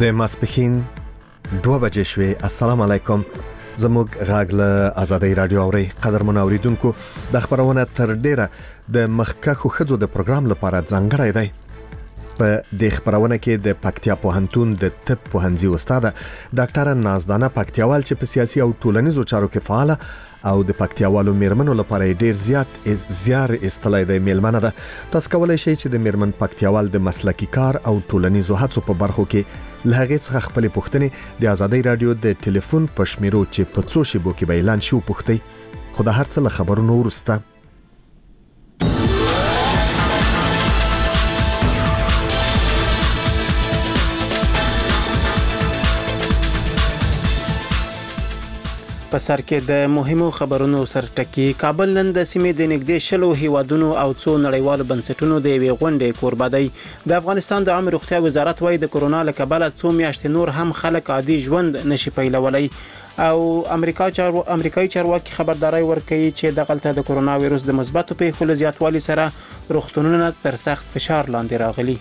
د ماسپښین 2 بجې شوې. السلام علیکم. زموږ غږ له آزادۍ رادیو اوري. قدرمن اوریدونکو، د خبرونه تر ډیره د مخکخو خځو د پروګرام لپاره ځانګړی دی. په د خبرونه کې د پکتیا پوهنتون د طب پوهنځي استاد ډاکټر نازدانه پکتیاوال چې په سیاسي او ټولنیزو چارو کې فعال او د پکتیاوالو میرمنو لپاره ډیر زیار استلای د میلمنه ده. تاسو کولای شئ چې د میرمن پکتیاوال د مسلکی کار او ټولنیزو هڅو په برخو کې له هغې څخه خپل پوښتنې د آزادۍ رادیو د ټلیفون په شمیرو چې په څو شیبو کې به اعلان شي پوښتئ. خو د هر څه له خبرونو وروسته په سر کې د مهمو خبرونو سرټکی. کابل نن د سیمې د نږدې 60 هیوادونو او څو نړیوالو بنسټونو د یوې غونډې کوربه دی. د افغانستان د عامه روغتیا وزارت وايي د کرونا له کبله څو میاشتې نور هم خلک عادي ژوند نشي پیلولای او امریکایي چارواکي خبرداري ورکوي چې دغلته د کرونا وایرس د مثبتو پیښو له زیاتوالي سره روغتونونه تر سخت فشار لاندې راغلي.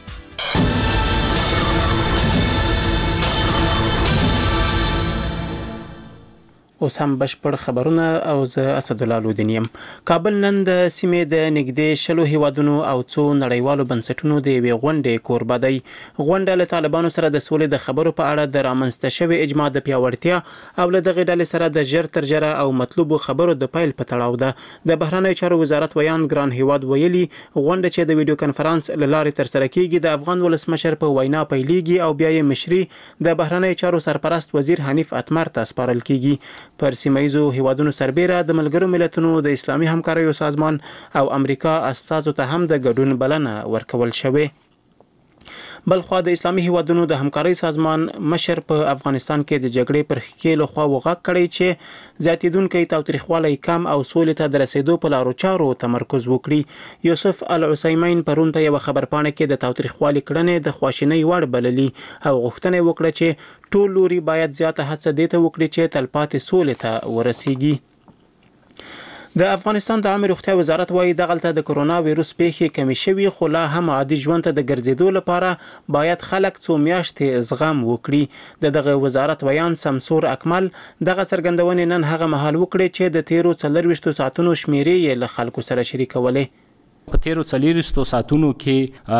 اوس هم بشپړ خبرونه او زه اسد الله لودینیم. کابل نن د سیمې د نږدې 60 هیوادونو او څو نړیوالو بنسټونو د یوې غونډې کوربه دی. غونډه له طالبانو سره د سولې د خبرو په اړه د رامنځته شوې اجماع د پیاوړتیا او له دغې ډلې سره د ژر تر ژره او مطلوبو خبرو د پیل په تړاو ده. د بهرنیو چارو وزارت ویان ګران هیواد ویلي غونډه چې د ویډیو کانفرنس له لارې تر سره کیږي د افغان ولسمشر په وینا پیلېږي او بیا یې مشري د بهرنیو چارو سرپرست وزیر حنیف اتمر ته سپارل کیږي. پر سیمایزو هیوادونو سربېره د ملګرو ملتونو د اسلامي همکاریو سازمان او امریکا استازو ته هم د ګډون بلنه ورکول شوې. بلخوا د اسلامي هیوادونو د همکارۍ سازمان مشر په افغانستان کې د جګړې پر ښکېلو خوا وغږ کړی چې زیاتېدونکی تاوتریخوالی کم او سولې ته د رسېدو په لارو چارو تمرکز وکړي. یوسف العثیمین پرون په یوه خبرپاڼه کې د تاوتریخوالي کړنې د خواشینۍ وړ بللي او غوښتنه وکړه چې ټول لوري باید زیاته هڅه دې ته وکړي چې تلپاتې سولې ته ورسیږي. د افغانستان د عامه روغتیا وزارت وايي دغلته د کرونا وایرس پیښې کمی شوي خو لا هم عادي ژوند ته د ګرځېدو لپاره باید خلک څو میاشتې زغم وکړي. دغه وزارت ویان سمسور اکمل دغه څرګندونې نن هغه مهال وکړي چې د تیرو 24 ساعتونو شمیرې یې له خلکو سره شریکولې. په تیرو 24 ساعتونو کې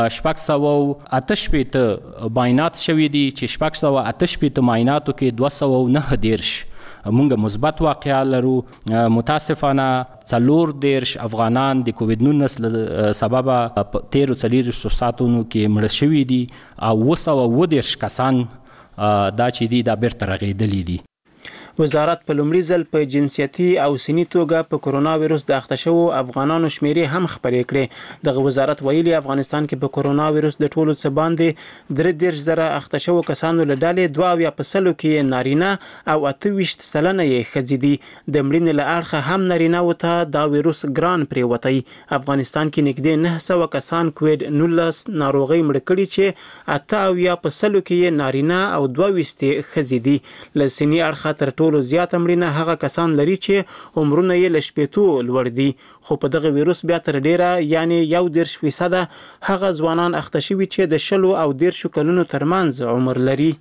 688 معاینات شوي دي چې 688 معایناتو کې 209 مونږ مثبت واقعا لرو. متاسفانه 4 افغانان د کووید 19 سبب په تیرو 24 ساعتونو کې مړه شوي دي او 210 کسان دا چې دي دا بیرته رغېدلي دي. وزارت په لومړي ځل په جنسیتي او سني توګه په کرونا وایرس د اخته شوو افغانانو شمیرې هم خبرې کړې. دغه وزارت ویلي افغانستان کې په کرونا وایرس د ټولو څه باندې 33,000 اخته شوو کسانو له ډلې 22% کې نارینه او 28% یې ښځې دي. د مړینې له اړخه هم نارینه ته دا وایرس ګران پرېوتی. افغانستان کې نږدې 900 کسان کووید 19 ناروغي مړ کړي چې 88% کې نارینه او 22% ښځې دي. له سني اړخه تر ټولو زیات مړینه هغه کسان لري چې عمرونه یې له 80 لوړ دي. خو په دغه وایرس بیا تر ډیره یعنی 1% هغه ځوانان اخته شوي چې د 60 او 10 کلونو ترمنځ عمر لري.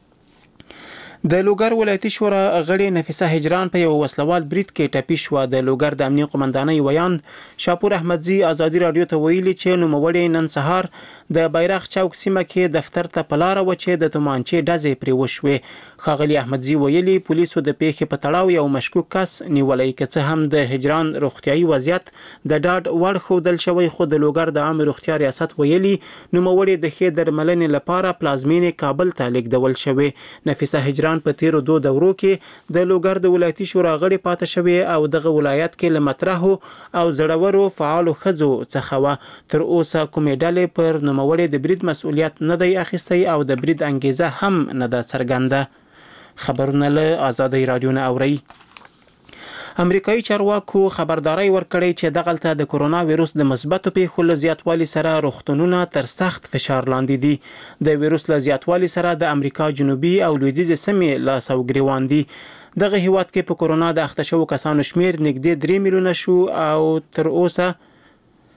د لوګر ولایتي شورا غړي نفیسه هجران په یو وسلوال برید کې ټپي شوه. د لوګر د امنیه قومندانۍ ویان شاپور احمدزي آزادي رادیو ته ویلي چې نوموړی نن سهار د بیرغ چوک سیمه کې دفتر ته په لاره و چې د تومانچې ډزې پرې وشوې. ښاغلي احمدزي ویلي پولیسو د پیښې په تړاو یو مشکوک کس نیولی، که څه هم د هجران روغتیايي وضعیت د ډاډ وړ ښودل شوی، خو د لوګر د عامه روغتیا ریاست ویلي نوموړی د ښې درملنې لپاره پلازمینې کابل ته لیږدول شوی. نفیسه هجران په تیرو 2 دورو کې د لوګر د ولایتي شورا غړي پاتې شوی او دغه ولایت کې له مطرحو او زړورو فعالو ښځو څخه و. تر اوسه کومې ډلې پر نوموړي د برید مسؤلیت نه دی اخیستی او د برید انګیزه هم نه ده څرګنده. خبرونه له آزادۍ رادیو نه اورئ. امریکایي چارواکو خبرداري ورکړې چې دغلته د کرونا وایرس د مثبتو پیښو له زیاتوالي سره روغتونونه تر سخت فشار لاندې دي. د وایرس له زیاتوالي سره د امریکا جنوبي او لویدیځ سیمې لاس او ګریوان دي. دغه هیواد کې په کرونا د اخته شوو کسانو شمیر نږدې 3 میلیونه شو او تر اوسه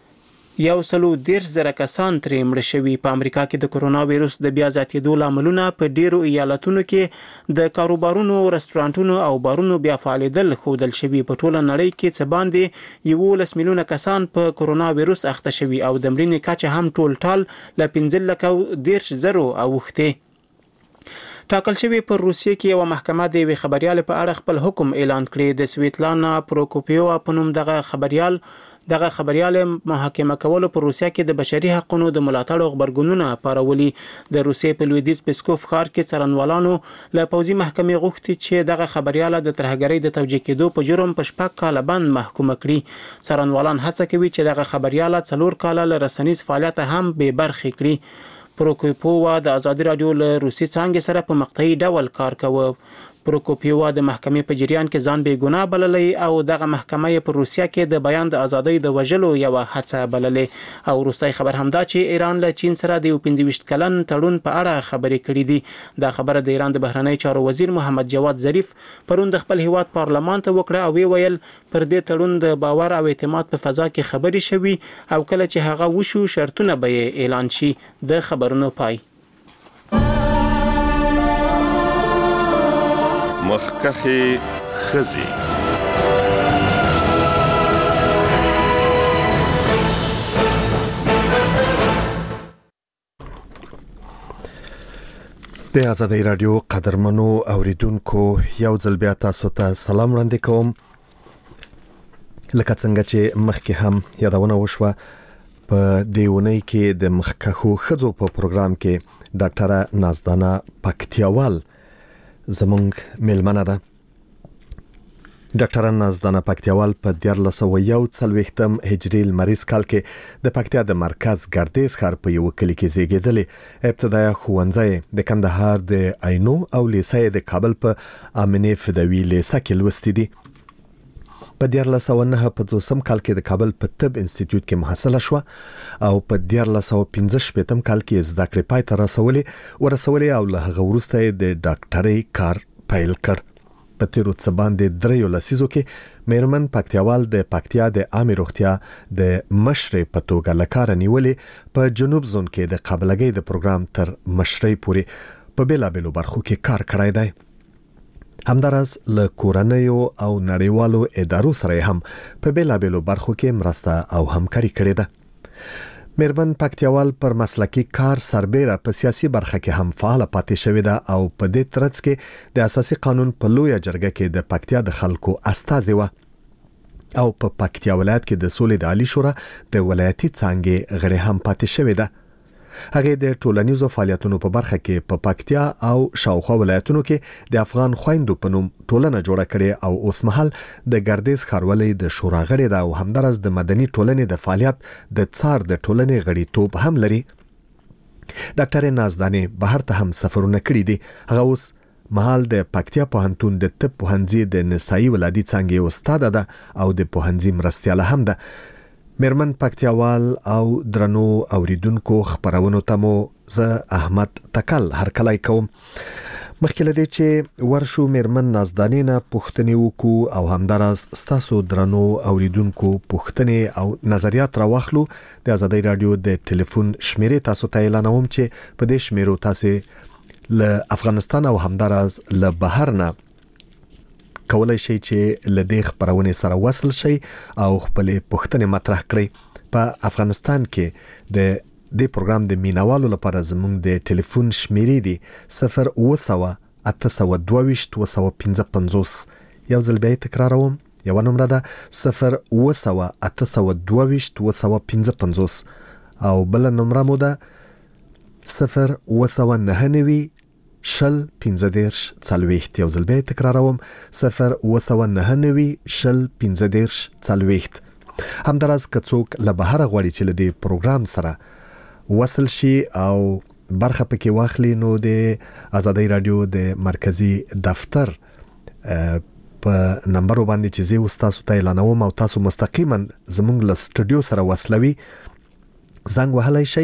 130,000 کسان ترې مړه شوي. په امریکا کې د کرونا وایروس د بیا زیاتېدو لاملونه په ډیرو ایالتونو کې د کاروبارونو، رستورانټونو او بارونو بیا فعالیدل ښودل شوي. په ټوله نړۍ کې څه باندې 11 میلیونه کسان په کرونا وایروس اخته شوي او د مړینې کچه هم ټول ټال له 15,000 اوښتې. ټاکل شوی پر روسیې کې یو محکمه د یوې خبريال په اړه خپل حکم اعلان کړی. د سویتلانا پروکوپیووا په نوم دغه خبريال محاکمه کولو په روسیا کې د بشري حقوقو د ملاتړ خبرګونونه پارولي. د روسیې په لویدیځ پسکوف ښار کې څارنوالانو له پوځي محکمې غوښتي چې دغه خبريال د ترهګرۍ د توجیه کېدو په جرم په 6 کاله بند محکوم کړي. څارنوالان هڅه کوي چې دغه خبريال 4 کاله له رسنیز فعالیت هم به برخې کړي. پروکوپیووا د ازادي رادیو له روسي څانګې سره په مقطعي ډول کار کاوه. پروکوپیووا د محکمې په جریان کې ځان بې ګناه بللی او دغه محکمه یې په روسیا کې د بیان د ازادۍ د وژلو یو هڅه بللی. او روسي خبر همدا چې ایران له چین سره د 25 کلن تړون په اړه خبرې کړې دي. دا خبره د ایران د بهرنی چارو وزیر محمد جواد ظریف پرون د خپل هیواد پارلمان ته وکړه او ویل پر دې تړون د باور او اعتماد په فضا کې خبرې شوي او کله چې هغه وشو شرطونه به اعلان شي. د خبرونو پای. مخکخي خزي د آزادۍ رادیو قدرمنو اوریدونکو یو ځل بیا تاسو ته سلام وړاندې کوم. لکه څنګه چې مخکې هم یادونه وشوه په دیونی کې د مخکخو خزو په پروګرام کې ډاکټره نازدانه پکتیاوال زمونږ میلمنه ده. ډاکټره نازدانه پکتیاوال په 1441 هجری لمریز کال کې د پکتیا د مرکز ګردیز ښار په یو کلی کې زیږیدلې. ابتدایي ښوونځی د کندهار د عینو او لیسې د کابل په امنه فدوی لیسه کې لوستي دي. په 1409 کال کې د کابل په طب انسټیټیوټ کې محصله شو او په 1415 کال کې زده کړې پای ته ورسولې او له هغه وروسته د ډاکټرۍ کار پیل کړ. په تیرو څه باندې 3 لسیزو کې میرمن پکتیاوال د پکتیا د عامه روغتیا د مشرۍ په توګه لکار نیولې په جنوب زون کې د قابلګۍ د پروګرام تر مشرۍ پورې په بیلابېلو برخو کې کار کړی دی. همدارس له کورنیو او نړیوالو ادارو سره هم په بیلابېلو برخو کې مرسته او همکاري کړې ده. میرمن پکتیاوال پر مسلکی کار سربېره په سیاسي برخه کې هم فعال پاتې شوې ده او په دې ترڅ کې د اساسي قانون په لویه جرګه کې د پکتیا د خلکو استازي و او په پکتیا ولایت کې د سولې د عالی شورا د ولایتي څانګې غړي هم پاتې شوې ده. هغه د ټولنیزو فعالیتونو په برخه کې په پکتیا او شاوخوا ولایتونو کې د افغان خويندو په نوم ټولنه جوړه کړې او اوس مهال د ګردیز ښاروالۍ د شورا غړي ده او همدارس د مدني ټولنې د فعالیت د څار د ټولنې غړیتوب هم لري. ډاکټر نازدانه بهر ته هم سفرونه کړي دي. هغه اوس مهال د پکتیا پوهنتون د طب پوهنځي د نسایي ولادي څانګې استاد ده او د پوهنځي مرستیاله هم ده. میرمن پکتیاوال او درنو اوریدونکو خبرونو ته مو زه احمد تکل هرکلی کوم. مخکې له دې چې ورشو میرمن نازدانې نه پوښتنې وکړو او همدارس ستاسو درنو اوریدونکو پوښتنې او نظریات راواخلو. د آزادۍ رادیو د ټلیفون شمیرې تاسو ته اعلانوم چې په دې شمیرو تاسو له افغانستان او همدارس له بهر نه کولای شي چې لدې خبرونه سره وصل شي او خپل پوښتنې مطرح کړئ. په افغانستان کې د دې پروګرام د مینوالو لپاره زموږ د ټلیفون شمیرې دي 0 822 255. یو ځل بیا تکراروم. یو نمبر ده 0 822 255 او بل نمبر مو ده 0 999 شل 15 څلوېښت. یو ځل بیا تکراروم 0 999 شل 15 څلوېښت. همداراز که څوک له بهر غواړي چې له دې پروګرام سره وصل شي او برخه پکې واخلي نو د آزادۍ رادیو د مرکزی دفتر په نمبر باندې چې زه تاسو ته اعلانوم او تاسو مستقیما زموږ له سټوډیو سره وصلوي زنګ وهلای شي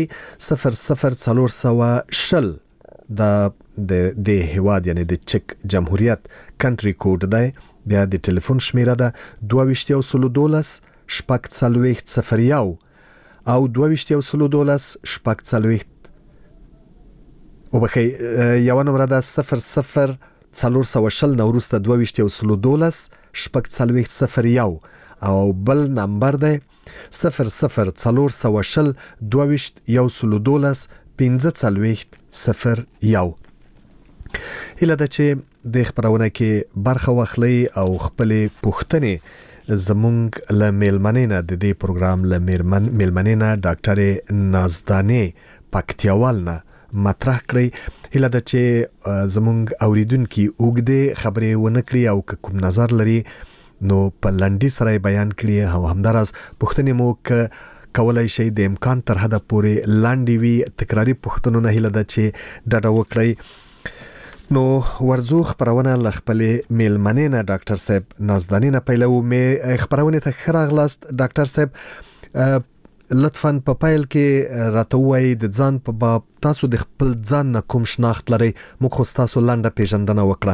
00 شل د هواد یعنی د چک جمهوریت کنټری کوډ دی. بیا د ټلیفون شمیره ده 2212 شپږ څلوېښت 01 او 2212 شپږ څلوېښت او بخي یو نمبر ده 00 420 نوروسته 2212 شپږ څلوېښت 01 او بل نمبر ده 00 420 2212 15 څلوېښت 01 هله د چې د خبرونه کې برخه واخلي او خپل پوښتنې زمونږ ل میلمنینا د دې پروګرام ل میلمنینا ډاکټر نازدانه پکتیاوالنا مطرح کړی هله د چې زمونږ اوریدونکو وګړي خبرې ونکړي او کوم نظر لري نو په لنډي سره بیان کړي او همدارس پوښتنې مو کولای شي د امکان تر حد پورې لاندې وی تکراری پوښتنونه هله د چې ډډه وکړي نو ورزو خبرونه لخپل میلمنینا ډاکټر صاحب نازدانینا پیلو می خبرونه ته خراغلاست ډاکټر صاحب لطفاً په پایل کې راتوي د ځان په باب تاسو د خپل ځان کوم شناخت لري موږ خو تاسو لاندې پیژندنه وکړه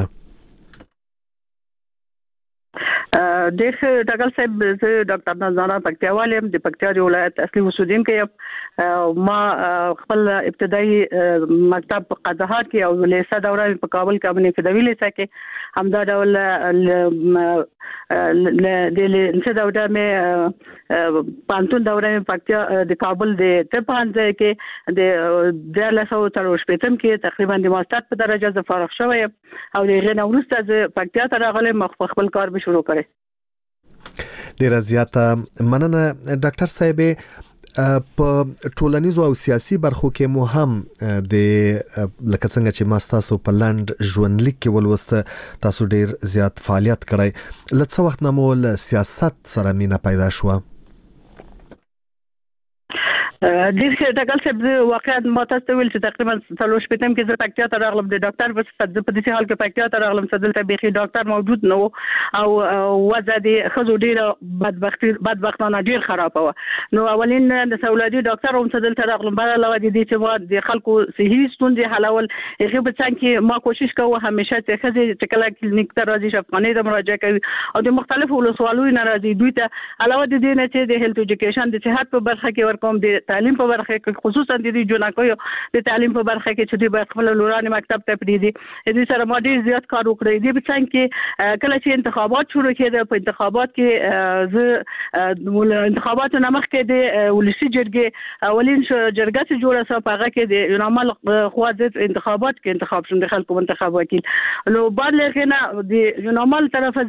دیخ ډاکټر صاحب زه ډاکټر نازدانه پکتیاوال یم د پکتیا ولایت اصلي اوسیدونکی یم ما خپل ابتدایي مکتب په قندهار کې او لیسه دوره په کابل کې باندې فدوی لیسه کې همدا ډول د لیسه دوره مې پانتون دوره مې پکتیا د کابل د تپانځه کې د 1330 کې تقریبا د ماستر په درجه ز فارغ شوم او دغه نورسته ز پکتیا ته راغلم خپل کار به شروع کړم ډیر زیاته مننه ډاکټر صاحب په ټولنیزو او سیاسي برخو کې مو هم د لکه څنګه چې ماستاسو په لاند ژوندلیک کې ولوسته تاسو ډیر زیات فعالیت کړی لڅ وخت نمو سیاست سره مینه پیدا شوه دیش ټاکل صاحب واقعا ماته ویل چې تقریبا 3 پټم کې زه پکتیا ته راغلم د ډاکټر په صفت په دې حال کې پکتیا ته راغلم چې دلته بيخي ډاکټر موجود نه او وضع دې خزو ډیر بدبختانه ډیر خراب و نو اولین د سولادي ډاکټر هم چې دلته راغلم بل علاوه دې چې ما د خلکو صحي ستونزې حلول هغه په څنګه کې ما کوشش کوم همیشه چې خزي چې کله کلینیک ته راځي شفقانه د مراجعه کوي او د مختلفو ولسوالۍ نه راځي دوی ته علاوه دې نه چې د هیلث ایجوکیشن د صحت په برخه کې ورکوم د تعلیم په برخه کې خصوصا د جنکو د تعلیم په برخه کې چې د خپل لورانه مکتب ته پریدي دې سره ما ډیر زیات کار وکړی دی په څنګه کې کله چې انتخابات شروع کېده په انتخابات کې زه انتخابات نه مخکې د ولسی جرګې اولین جرګه چې جوړه سو په هغه کې د یونامل خوازت انتخابات کې انتخاب شوم د خلکو منتخب وکیل نو بعد لکه د یونامل طرف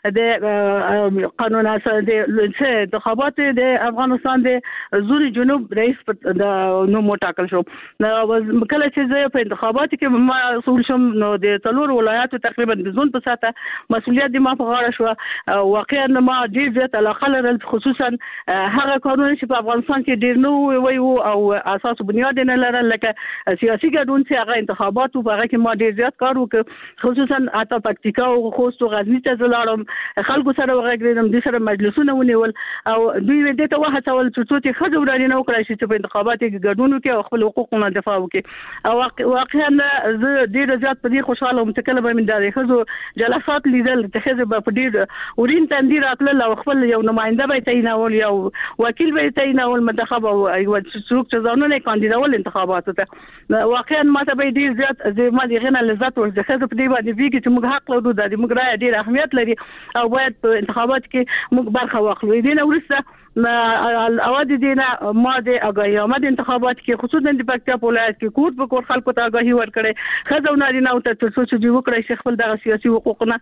د قانون اساس د انتخابات د افغانستان د زوري جنوب رئیس د نو موټاکل شو نو کله چې زه په انتخاباتو کې مسؤل شوم نو د څلور ولایاتو تقریبا د زون په ساته مسؤلیت د ما په غاړه شو واقعا ما ډیر زیات علاقه لرل خصوصا هغه کارونه چې په افغانستان کې ډیر نو وي او اساس بنیاد نه لرل لکه سیاسي ګډون چې هغه انتخاباتو په هغه کې ما ډیر زیات کار وکړ خصوصا اته پکتیکا او خوست او غزنی ته زلاړم خلکو سره وغږیدم د سره مجلسونه ونیول او دوی دې ته وهڅول چې خځو ورانه نه وکړي چې په انتخاباتو کې ګډون وکړي او خپل حقوقونه دفاع وکړي او واقعا زه ډیر زیات په دې خوشاله وم چې کله به من د خزو جلسات لیدل چې خزو په ډیر اورین تندیر اتل او خپل یو نماینده به تعینول یو وکیل به تعینول منتخب او څوک چې ځانونه کاندیدول انتخاباتو ته واقعا ماته به ډیر زیات ما دې غنه لذت ورزه خزو په دې باندې ویږي چې موږ حق لرو د موږ رائے ډیر اهمیت لري او باید په انتخابات کې موږ برخه واخلو دې نه ورسته اواز دې نه ما د اگاهی آمد انتخابات کې خصوصا د پکتیا ولایت کې کوټ په کوټ خلکو ته اگاهی ورکړي خزو نارینه او ته څه چې وکړي چې خپل د سیاسي حقوقونه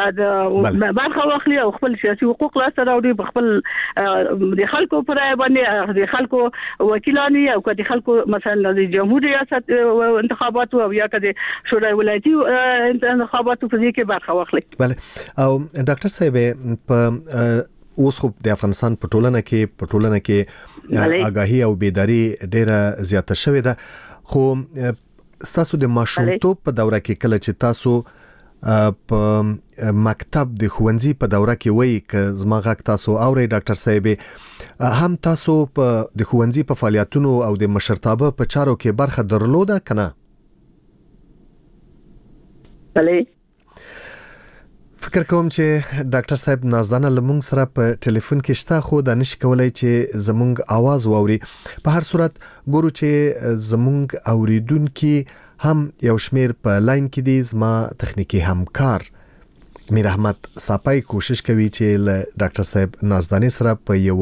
د برخه واخلي او خپل سیاسي حقوق لاسته راوړي په خپل د خلکو پر باندې د خلکو وکیلانی او د خلکو مثلا د جمهوریت ریاست انتخابات او یا کده شورای ولایتي انتخابات په دې کې برخه واخلي بله او ډاکټر صاحب په اوس خو د افغانستان په ټولنه کې آگاهی او بیداری ډیره زیاته شوې ده خو تاسو د ماشومتوب په دوره کې کله چې تاسو په مکتب د ښوونځي په دوره کې وایي ک زما غږ تاسو اوري ډاکټر صاحب هم تاسو په د ښوونځي په فعالیتونو او د مشرتابه په چارو کې برخه درلوده کنه بله فکر کوم چې ډاکټر صاحب نازدانه لمونږ سره په ټلیفون کې شته خو د نش کولای چې زمونږ आवाज واوري. په هر صورت ګورو چې زمونږ اوریدونکو هم یو شمیر په لاین کې دي. زما تخنیکی همکار میر احمد صاپای کوشش کوي چې له ډاکټر صاحب نازدانه سره په یو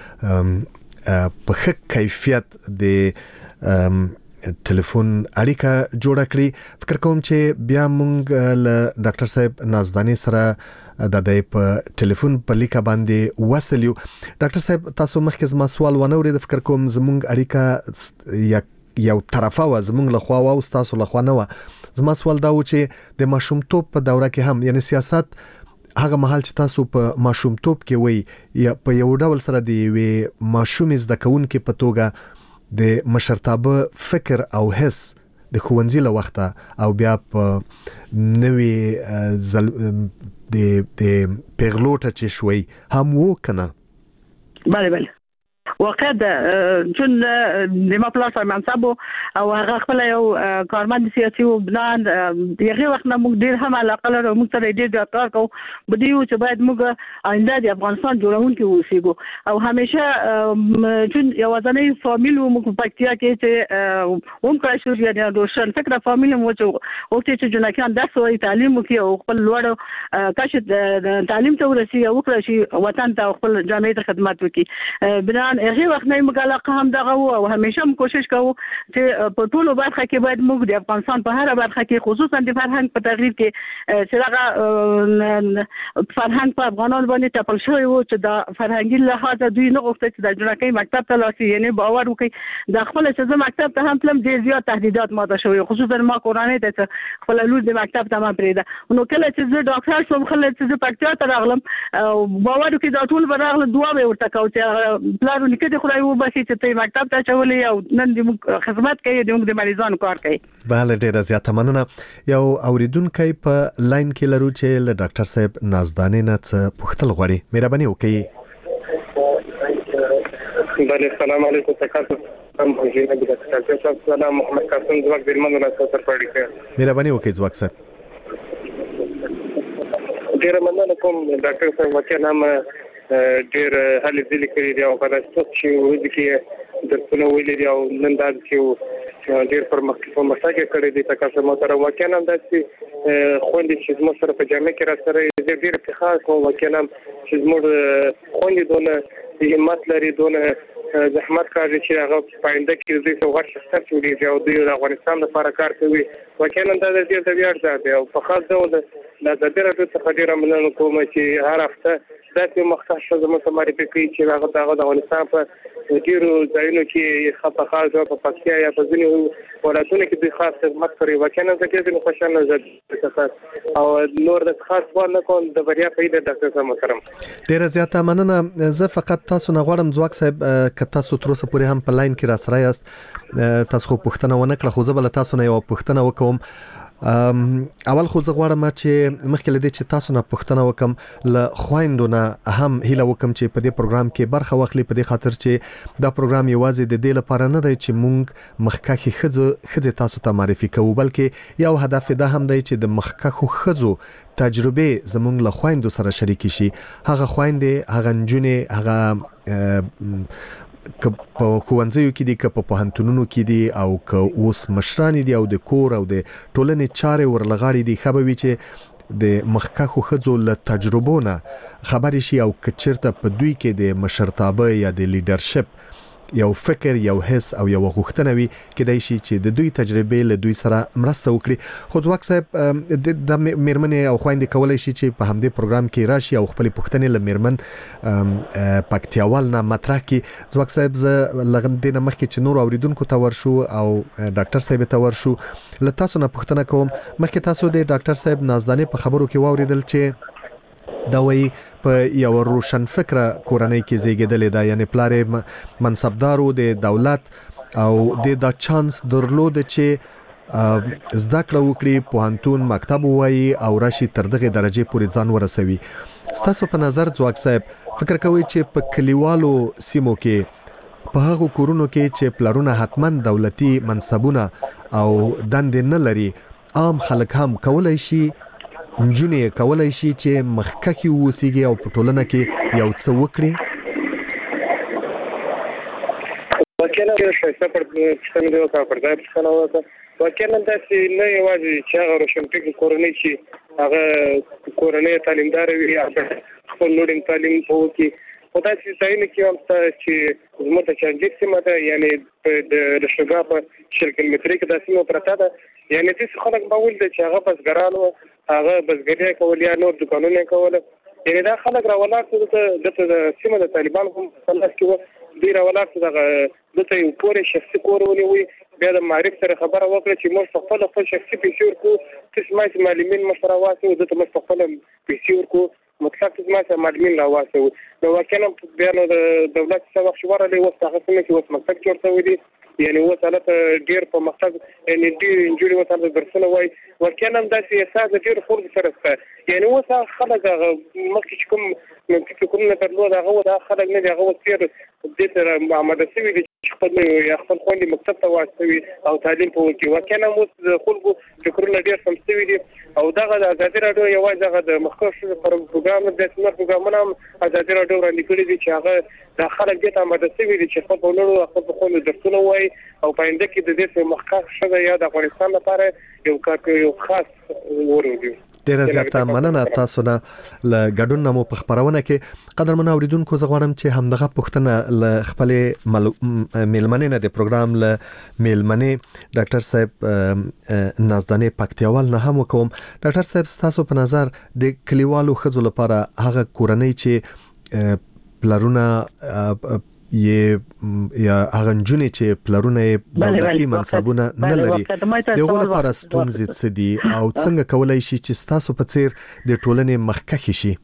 په ښه کیفیت د ټلیفون اړیکه جوړه کړي. فکر کوم چې بیا مونږ له ډاکټر صاحب نازدانه سره د په ټلیفون په لیکه باندې وصلیو. ډاکټر صاحب تاسو مخکې زما سوال ونه اورید. فکر کوم زمونږ اړیکه یو طرفه و زمونږ له خوا او تاسو له خوا نه و. زما سوال دا و چې د ماشومتوب په دوره کې هم یعنی سیاست هغه محل چې تاسو په ماشومتوب کې وي یا په یو ډول سره دی وي ماشوم زده کوونکې په توګه د مشرتابه فکر او حس د خوندزي له وخته او بیا په نوې د پیغلوټه چې شوي هم وو کنه. بله وقد چون د ما پلاس منصب او هغه خپل یو کارمند سیاسي او بلان دغه وخت نه موږ ډیر هم علاقه لرو. موږ سره ډیر کار کوو بدیو چې باید موږ آینده د افغانستان جوړونکي اوسېګو او همیشه چون یو ځنې فامیل موږ په پکتیا کې چې هم کار شو یا د روشن فکر فامیل مو چې او چې جنکان د سوي تعلیم کوي او خپل لوړ کاش تعلیم ته ورسي او کړی شي وطن ته خپل جامعه ته خدمت وکړي. بنان هغه وخت نه موږ علاقه هم دغه او همیشه هم کوشش کوو چې په ټولو برخه کې باید موږ د افغانستان په هر برخه کې خصوصا د فرهنګ په تغییر کې چې هغه فرهنګ په افغانانو باندې ټاپل شوی وو چې د فرهنګي لحاظه دوی نه غوښتل چې د جنکۍ مکتب ته لاړ شي. یعنی باور وکړي د خپل چې مکتب ته هم تلم ډیر زیات تهدیدات ماته شوی خصوصا ما کورانه ته خپل لور د مکتب ته ما پریده نو کله چې زه ډاکټر شوم خلک چې پکتیا ته راغلم باور وکړي دا ټول براغله دعا به ورته کوي چې پلان نکته خدای و باسي چې ته مکتب ته چولې او نن د خدمت کوي د مریضانو کار کوي. بله ډیره زیاته مننه. یو اوریدونکو په لاین کې لرو چې له ډاکټر صاحب نازدانه نه څه پوښتل غواړي. مهرباني وکړئ. بله السلام علیکم تاسو هم جناب ډاکټر صاحب سلام محمد قاسم زواک درمن له سره پړی کړ. مهرباني وکړئ زواک صاحب. ډیره مننه کوم ډاکټر صاحب وکړه نام ډیر هلي ځلې کړی دی او په تاسو چې ورځ کې د څنو ویلې دی او نن دا چې ډیر پرمختګ کړی دی تاسو مو سره وکړم دا چې خوندې چې مو سره په جامع کې را سره ډیر ښه کوم وکړم چې موږ خوندې دونه همت لري دونه زحمت کوي چې هغه پاینده کې دې څو غټ شخصیت جوړیږي او د افغانستان لپاره کار کوي. وکړم دا ډیر د ویاړ دی او په خاص ډول د ډیره څه ډیره مننه کوم چې هر هفته دا چې مختص زموږ معرفي کوي چې هغه د افغانستان په ډیرو ځایونو کې خاصه خاصه په پکتیا یا په ځینو ولایتونو کې د خاص خدمت کوي. وکړم چې دې خوشاله زړه او نور د خاص باندې کوم د بریا پیدا ډاکټر صاحب محترم. ډیره زیاته مننه. زه فقط تاسو نه غواړم ځواک صاحب ک تاسو تر اوسه پورې هم په لاین کې را سره یاست. تاسو خو پوښتنه ونه کړه خو زه بل تاسو نه یو پوښتنه وکوم. اول خو زه غواړم چې مخکې لدې چې تاسو نه پوښتنه وکم له خويندونه هم هیله وکم چې په دې پروګرام کې برخه واخلي په دې خاطر چې دا پروګرام یوازې د دې لپاره نه دی چې مونږ مخکخي خځه تاسو ته معرفي کوو بلکې یو هدف دا هم دی چې د مخکخو خځو تجربه زمونږ له خويندو سره شریک شي. هغه خويندې هغه نجونې هغه که په خوانځیو کې دي که په پوهنتونونو کې دي او که اوس مشران دي او د کور او د ټولنې چارې ورلغاړي دي خبري چې د مخکخو خځو له تجربونه خبري شي او که چیرته په دوی کې د مشرتابه یا د لیډرشپ یو فکر یو حس او یو غوښتنه وي کېدای شي چې د دوی تجربه له دوی سره مرسته وکړي. خو ځواک صاحب د میرمنې او خويندې کولای شي چې په همدې پروګرام کې راشي او خپل پوښتنې له میرمن پکتیاوال نه مطرح کړي. ځواک صاحب زه لغندې نه مخکې چې نور اوریدونکو ته ورشو او ډاکټر صاحب ته ورشو له تاسو نه پوښتنه کوم. مخکې تاسو د ډاکټر صاحب نازدانه په خبرو کې واوریدل چې دا وی په یو روشن فکر کورنۍ کې زیږیدل دا یعنی پلار منصبدارو د دولت او د چانس درلود چې زده کړه وکړي پوهنتون مکتب وایي او راشي تر دغه درجه پورې ځان ورسوي. ستاسو په نظر ځواک صاحب فکر کوي چې په کلیوالو سیمو کې په هغه کورونو کې چې پلارونه حتمن دولتي منصبونه او دند نه لري عام خلک هم کولای شي نجونې کولای شي چې مخکخي ووسیږي او په ټولنه کې یو څه وکړي؟ واقعا شایسته پر څنګه دی او پر دا څنګه وکړه واقعا دا چې نه یوازې چې هغه روشنفکر کورنۍ چې هغه کورنۍ تعلیمدار وي خپل نورین تعلیم وکړي او دا چې ځایونه کې هم چې زموږ ته چانجیک سیمه ده یعنی د شګا په 100 کیلومتري کې د سیمه پرته ده یعنی چې خلک باول دي چې هغه بسګران او هغه بسګري کول یا نور دکانونه کول یعنی دا خلک راولات د سیمه د طالبان هم خلاص کې ډیر راولات دغه یو پورې شخصي کور ونیوي بیا د معرف سره خبره وکړه چې موږ خپل شخصي پیسې ورکو قسمه معلمین مشوره واسو د موږ خپل پیسې ورکو مطلق قسمه معلمین راواسو نو واقعا بیا نو د دولت څخه وخت ورلې وسته سمه چې وس مکتب جوړ شوی دی یعنی وسالت ډیر په مقصد یعنی ډیر انجوري وسالت درسونه وای واقعا هم د سیاست ډیر خور سره ست یعنی وسه خلک مخکې کوم نه ترلو دا هغه خلک نه هغه وسیر د تر محمد سوي د خپل خوندې مکتب ته واستوي او تعلیم په وکي واقعا مو خلکو فکرونه ډیر سمستوي دي او دغه د ازادي راډیو یوازې هغه د مخکښ پروګرام د سمر پروګرامونه ازادي راډیو وړاندې کړی دي چې هغه د خلک د محمد سوي د خپل ولرو خپل خوندې درسونه وای او پاینده کې د دې مخکښ شګه یا د افغانستان لپاره یو خاص ورودي ډیر زیاته مننه تاسو نه ل ګډون نمو په خبرونه کې قدرمن اوریدونکو زه غواړم چې همدغه پښتنه ل خپل میلمنې نه د پروګرام ل میلمنې ډاکټر صاحب نازدانه پکتیوال نه هم وکوم. ډاکټر صاحب تاسو په نظر د کلیوالو خځو لپاره هغه کورنۍ چې پلرونه یا هغه جنې چې پلرونه دولتي منصبونه نه لري دغه لپاره ستونزې څه دي او څنګه کولای شي چې تاسو په څیر د ټولنې مخکخ شي؟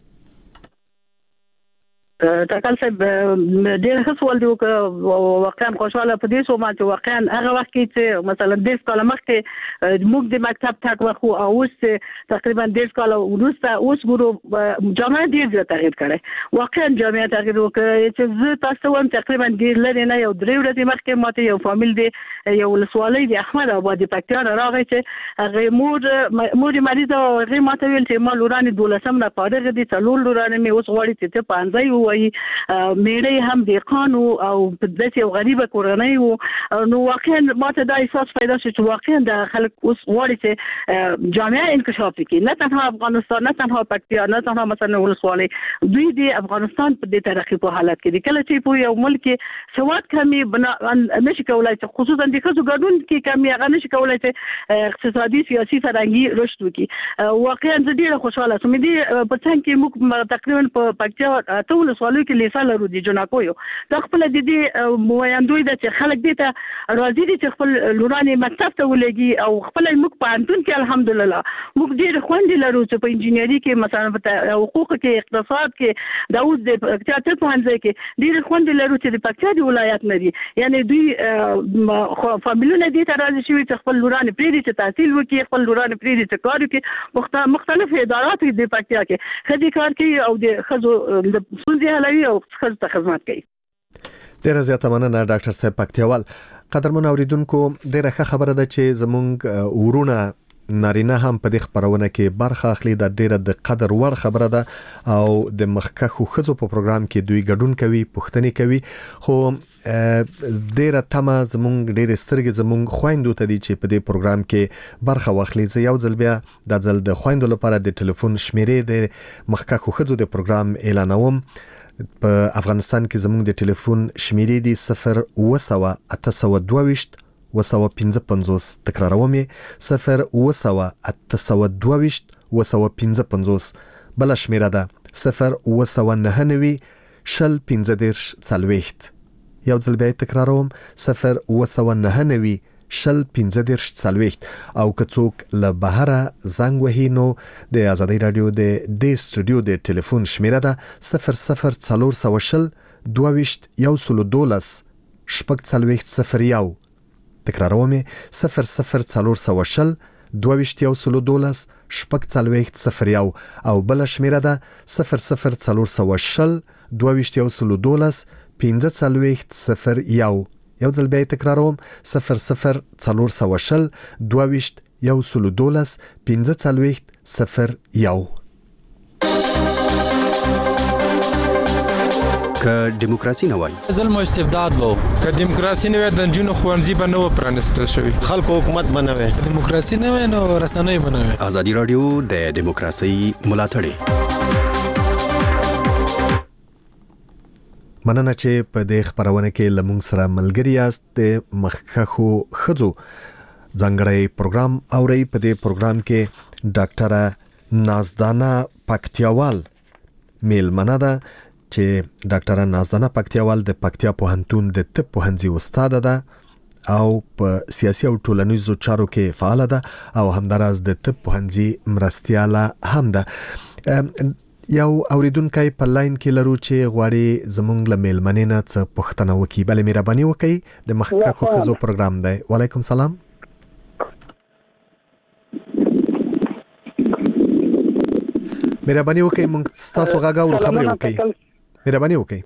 ټاکل صاحب ډېر ښه سوال دی او واقعا خوشاله په دې سو ما چې واقعا هغه وخت کې چې مثلا د کال مخکې موږ د مکتب تک وخو او اوس تقریبا د کال وروسته اوس ګورو جامعه ډېر تغیر کړي واقعا جامعه تغیر وکړي چې زه تاسو هم تقریبا ډېر لري نه یو درې ورځې مخکې ماته یو فامیل دی یو ولسوالۍ د احمد آباد پکتیا راغی چې هغه مور مریض او هغه ماته ویل چې ما لورانې 12 نه پاره دي څلور لورانې مې اوس غوړي چې په انځي وای میړې هم د قانو او په داسې یو غریبه کورنۍ وو نو واقعا ماته دا احساس پیدا شو چې واقعا د خلک اوس غواړي چې جامعه انکشاف وکړي نه تنها افغانستان نه تنها پکتیا نه تنها مثلا ولسوالۍ دوی د افغانستان په دې تاریخي په حالت کې دي کله چې په یو ملک سواد کمی نشي کولای چې خصوصا د خزو ګډون کې کمی هغه نشي کولای چې اقتصادي سیاسي فرهنګي رشد وکړي واقعا زه ډیره خوشاله سوم دي په څنګه کې موږ تقریبا په پکتیا ټول ولسوالۍ کې لیسا لرو دي جنکو یو د خپل د دې مویاندوی د خلک دي ته راځي دي چې خپل لورانې مکتب ته ولګي او خپل موږ په انتون کې الحمدلله موږ ډېر خوندې لرو چې په انجینری کې مثلا په حقوق کې اقتصاد کې د اوس د پکتیا ته پوهنځي کې ډېر خوندې لرو چې د پکتیا د ولایت نه دي یعنی دوی فامیلونه دي ته راځي چې خپل لورانې پریدي چې تحصیل وکړي خپل لورانې پریدي چې کار وکړي مختلف ادارات د پکتیا کې خدي کار کوي او د خزو د سوزي حلوي او خزو ته خدمت کوي. ډیره زیاته مننه ډاکټر صاحب پکتیوال. قدرمن اوریدونکو ډیره ښه خبره ده چې زمونږ ورونه نارینه هم په دې خبرونه کې برخه اخلي د ډیره د قدر وړ خبره ده او د مخکخو خزو په پروګرام کې دوی ګډون کوي پښتني کوي خو ډیره تمه زمونږ ډیره سترګې زمونږ خويندو ته دي چې په دې پروګرام کې برخه واخلي. زه یو ځل بیا د ځل د خويندو لپاره د ټلیفون شمیرې د مخکخو خزو د پروګرام اعلانوم. په افغانستان کې زمونږ د ټلیفون شمیرې دي 0 822 تکراروم 0 822 بل شمیره ده 0 9 شل 15 یو ځل بیا تکراروم 0 9 شل 15 او که څوک له بهره زنګ وهي نو د آزادۍ رادیو د سټوډیو د ټلیفون شمیره ده 00400 22 شپږ 40 تکراروم 00400 22 شپږ 40 او بل شمیره ده 00400 22 15 یو ځل بیا تکراروم 00400 22 15 که دیموکراسي نه وای ظلم او استبداد وو که دیموکراسي نه وای د جنونو خوانزي به نو پرانستل شوی خلکو حکومت بنوي دیموکراسي نه وای نو رسنۍ بنوي ازادي رادیو د دیموکراسي ملاتړ مننه چې په دې خبرونه کې لمونږ سره ملګری یاست د مخکخو خزو ځنګړی پروګرام اوري په دې پروګرام کې ډاکټر نازدانه پکتیاوال میلمنه ده چې ډاکټر نازدانه پکتیاوال د پکتیا پوهنتون د طب پوهنځي استاد ده او په سیاسي او ټولنیزو چارو کې فعال ده او همداراز د طب پوهنځي مرستياله هم ده. یو اوریدونکو په لاین کې لرو چې غواړي زمونږ له میلمنې نه څه پوښتنه وکړي. بل مهرباني وکړئ د مخکخو خزو پروګرام دی. وعلیکم سلام. مهرباني وکړئ مونږ تاسو غاګه او خبرې وکړئ. مهرباني وکړئ.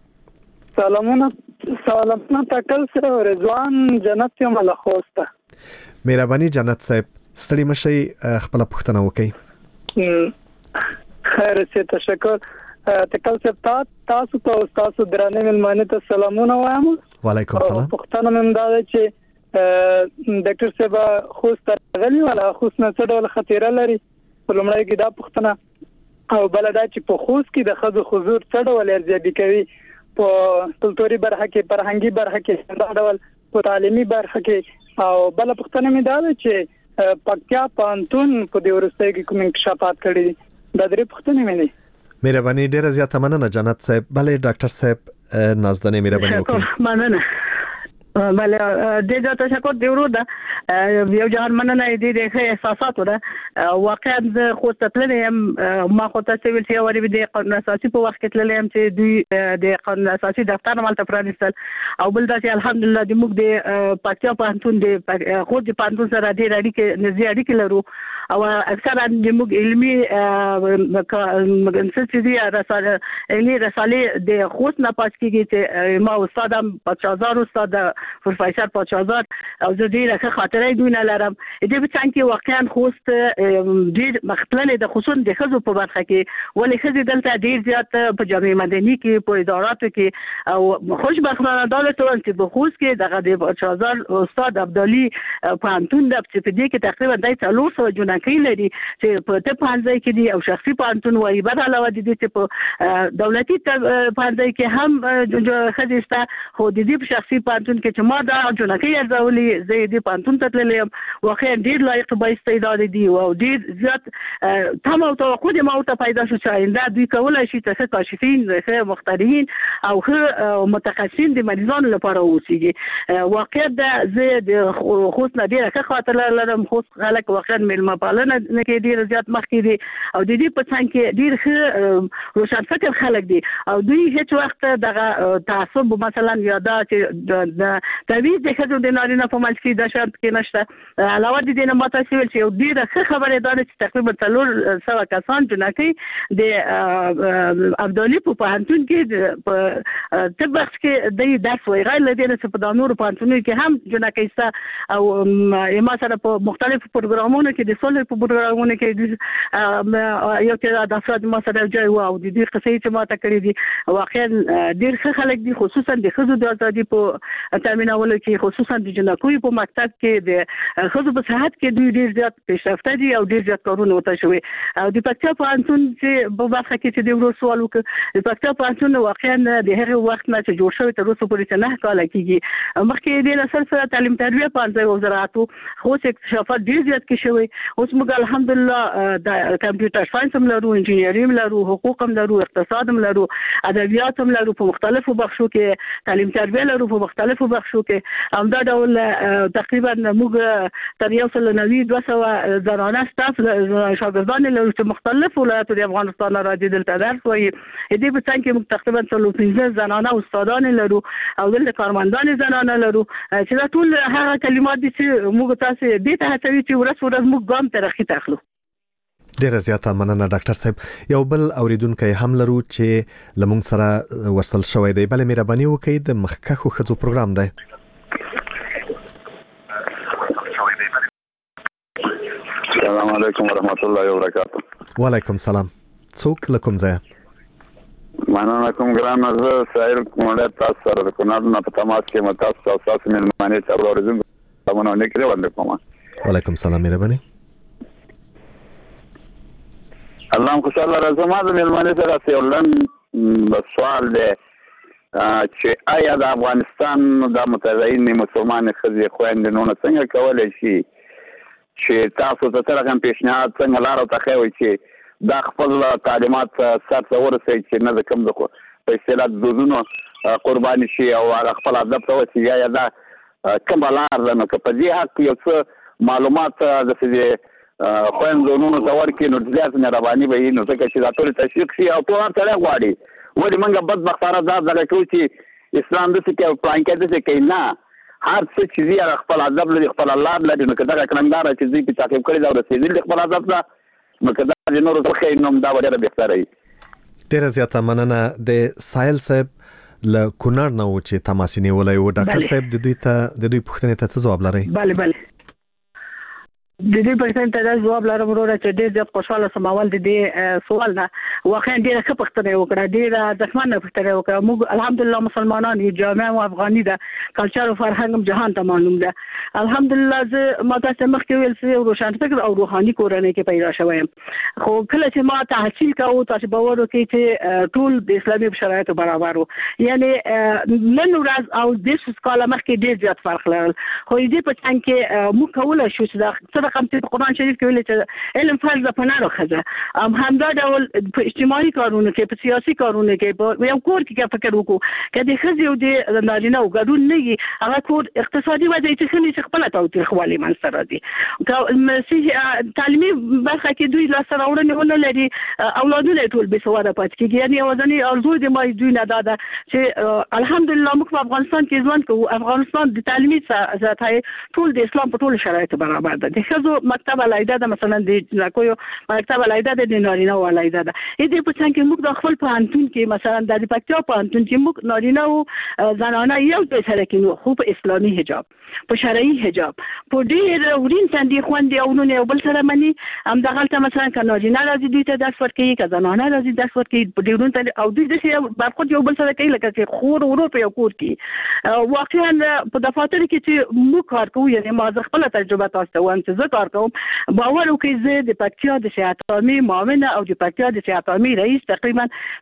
سلامونه تکل سره رضوان جنت یم له خوسته. مهرباني جنت صاحب ستړي مشي خپل پوښتنه وکړئ. خیر سي تشکر. تکل سره تاسو ته تاسو درانه ملمانه ته سلامونه وایم. وعلیکم سلام. پښتنه مم دا چې ډاکټر صاحب خوسته غلي ولا خوسنه څه ډول خطر لري. په لومړی کې دا پښتنه او بلدا چې په خوست کې د خزو حضور څه ډول ارزیابي کوي په کلتوري برخه کې فرهنګي برخه کې دا ډول په تعلیمي برخه کې او بل پښتنه مې دا چې پکتیا پانتون په دې ورسته کې کوم انکشافات کړي دا درې پښتنه مې نه. مهرباني ډیره زیاته مننه جنت صاحب. بلې ډاکټر صاحب نازدانه مهرباني وکړئ. مننه. بله ډېر تشکر دی ورو یو جهان مننه دې د احساساتو ده واقعا د خو تطلیم ما خو ته سیول سی اوري د قانون اساسي په وخت کې تللم چې دوی د قانون اساسي دفتر مالته پرانستل او بل دا چې الحمدلله د موږ د پکتیا پوهنتون د خو د پوهنتون سره ډېر اړیکې نږدې اړیکې لرو او اکثرا د موږ علمي مګنسل دي رساله د خوست نه پات کیږي چې ما استادم پاتشازار استاد پروفیسور پاتشازار او زه ډیره ښه خاطرې دوی نه لرم. دې په څنګه کې واقعا خوست ډیر مختلف د خصوص د خزو په برخه کې ولې خزي دلته ډیر زیات په جامعه مدني کې په اداراتو کې او خوشبختانه دولت چې په خوست کې دغه د پاتشازار استاد عبدالي پانتون د پدې کې تقریبا 300 جنکې لري چې په ته پانځای کې دي او شخصي پانتون وایي بل علاوه دي چې په دولتي پانځای کې هم خزيستا خو د دې په شخصي پانتون کې چې ما دا جنکې ارزولي زه دې پانتون ته تللم واقعا ډیر لایق به استعداد دي او ډیر زیات تم او توقع دي ما ته پیدا شو چې آینده دوی کولای شي چې کاشفین ښه مخترعين او ښه متخصصین د مریضانو لپاره اوسېږي. واقعا د زه د خوست نه ډیره ښه خاطر لرم. خوست خلک واقعا ملما پالنه کې ډیر زیات مخکې دي او د دې په څنګه کې ډیر ښه روشن فکر خلک دي او دوی هیڅ وخت دغه تعصب مثلا یاده چې د تعویض د خزو د نارینه په منځ کې د شرط کې نشته. علاوه د دې نه ماته سیول چې یو ډیره ښه خبره ده چې تقریبا 300 کسان جنکې د عبدالي په پوهنتون کې په طب بخش کې د درس وایي غیر لدې نه په د نورو پوهنتونونو کې هم جنکې ستا او ما سره په مختلفو پروګرامونو کې د سولر په پروګرامونو کې یو چې د افراد ما سره جای و او د دې قصې چې ما ته کړې دي واقعا ډیر ښه خلک دي خصوصا د خزو د ازادي په تامینولو کې خصوصا د جنکوي په مکتب کې د خزو په صحت کې دوی ډیر زیات پیشرفته دي او ډیر زیات کارونه وته شوي او د پکتیا پوهنتون چې په برخه کې چې د ورو سوال وکړ د پکتیا پوهنتون واقعا د هغه وخت نه چې جوړ شوی تر اوسه پورې نه کال کېږي مخکې د نسل سره تعلیم تربیه پانځه وزارتو خو اکتشافات ډیر زیات کې شوی. اوس موږ الحمدلله د کمپیوټر ساينس هم لرو انجینری هم لرو حقوق هم لرو اقتصاد هم لرو ادبیات هم لرو په مختلفو بخشو کې تعلیم تربیه لرو په مختلفو بخشو کې همدا ډول تقریبا موږ تر 190-200 زنانه سټاف شاګردان لرو چې مختلف ولایتونو د افغانستان راځي دلته درس وایي. دې په څنګه کې موږ تقریبا 15 زنانه استادان لرو او دلته کارمندان زنانه لرو چې دا ټول هغه کلمات دي چې موږ تاسو دې ته هڅوي چې ورځ موږ ګام ترقی تخلو. ډیره زیاته مننه ډاکټر صاحب. یو بل اوریدونکو هم لرو چې لمونږ سره وصل شوی دی. بل مهرباني وکړئ د مخکخو خزو پروګرام دی. السلام علیکم ورحمت الله وبرکاته. وعلیکم سلام. څوک لکم ځای؟ مننه کوم ګران زه سایل کومه تاسو سره د کونړ نه په تماس کې متاسف او تاسو مېلمانه ته ورورزم تاسو نه کړی وند کوم. وعلیکم سلام مهرباني. الله خوشاله راځم د مېلمانه سره سیولن سوال دی چې آیا د افغانستان د متدین مسلمان خزي خويندې نو څنګه کولای شي چې تاسو ته ترغه پیشنهاد څنګه لار ته خوي چې دا خپل تعلیمات سره ورسې چې نه د کوم د په اصطلاح د زونو قرباني شي او خپل ادب ته وسی یا دا کوم لار ده نو په دې حق یو څه معلومات د دې خويندو نو ته ورکې نو ځات نه رواني به نو څه چې دا ټول تشویق شي او ټول سره غواړي ولې موږ بدبختانه دا دغه چې اسلام د څه کې پلان کې د څه کې نه هر څه چې زیات خپل ادب لري خپل الله لري نو کدا کلمدار چې زی په تعقیب کړی دا رسېدل خپل ادب لا نو کدا د نور څه خیر نوم دا ډېر بهتره وي. ډېر زیاته مننه د سایل صاحب ل کونړ نو چې تماس نیولای و ډاکټر صاحب د دوی پوښتنې ته څه جواب لري؟ بله د دې پرسنټ ته جواب لرم وروره چې ډېر خوشاله سماول دي سوال نه واقعا ډېر ښه پوښتنه وکړه ډېر د ځمانه پوښتنه وکړه موږ الحمدلله مسلمانان یو جامع او افغاني ده کلچر او فرهنګ جهان ته معلوم ده الحمدلله زه ما تاسو مخکې ویل چې روشن فکر او روحاني کورنۍ کې پیدا شوم خو کله چې ما تحصیل کوم تاسو باور وکړئ چې ټول د اسلامي شرایطو برابر وو یعنی نن ورځ او د سکاله مخکې ډېر زیات فرق لرل خو دې په څنګه کې موږ کولای شو چې رقم په قرآن شریف کې ویل چې علم فرض په نارو خزه همدا ډول په اجتماعي کارونو کې په سیاسي کارونو کې په یو کور کې فکر وکړو کله خزه او د نارینه او ګډون نه هغه کور اقتصادي وضعیت چې خپل توتیر خوالي من سره دي تعلیمي برخه کې دوی لا سره ورنونه لري اولادونه ټول به سواده پات کېږي یعنی وزني ارزو دي ما دوی نه داده چې الحمدلله موږ په افغانستان کې ژوند کوو افغانستان د تعلیمي ذاتای ټول د اسلام په ټول شرایطو برابر ده د خزو مکتب علایده ده مثلا د کویو مکتب علایده ده د نارینه علایده ده دې په څنګه موږ د خپل پانتون کې مثلا د پکتیا پانتون کې موږ نارینه او زنانه یو ځای سره کې خو په اسلامي حجاب په شرعي حجاب په ډېر ورین سندې خوندې او نو بل سره مني هم دغلته مثلا ک نارینه راځي دوی ته درس ورکوي ک زنانه راځي درس ورکوي په ډیرون ته او دوی د برخود یو بل سره کوي لکه چې خور ورو په یو کور کې واقعا په دفاتر کې چې موږ کار کوو یعنی ما خپل تجربه تاسو ته وایم چې زه کار کوم باور وکړئ زه د پکتیا د صحت عامه معاونه او د پکتیا د صحت عامه رئیس تقریبا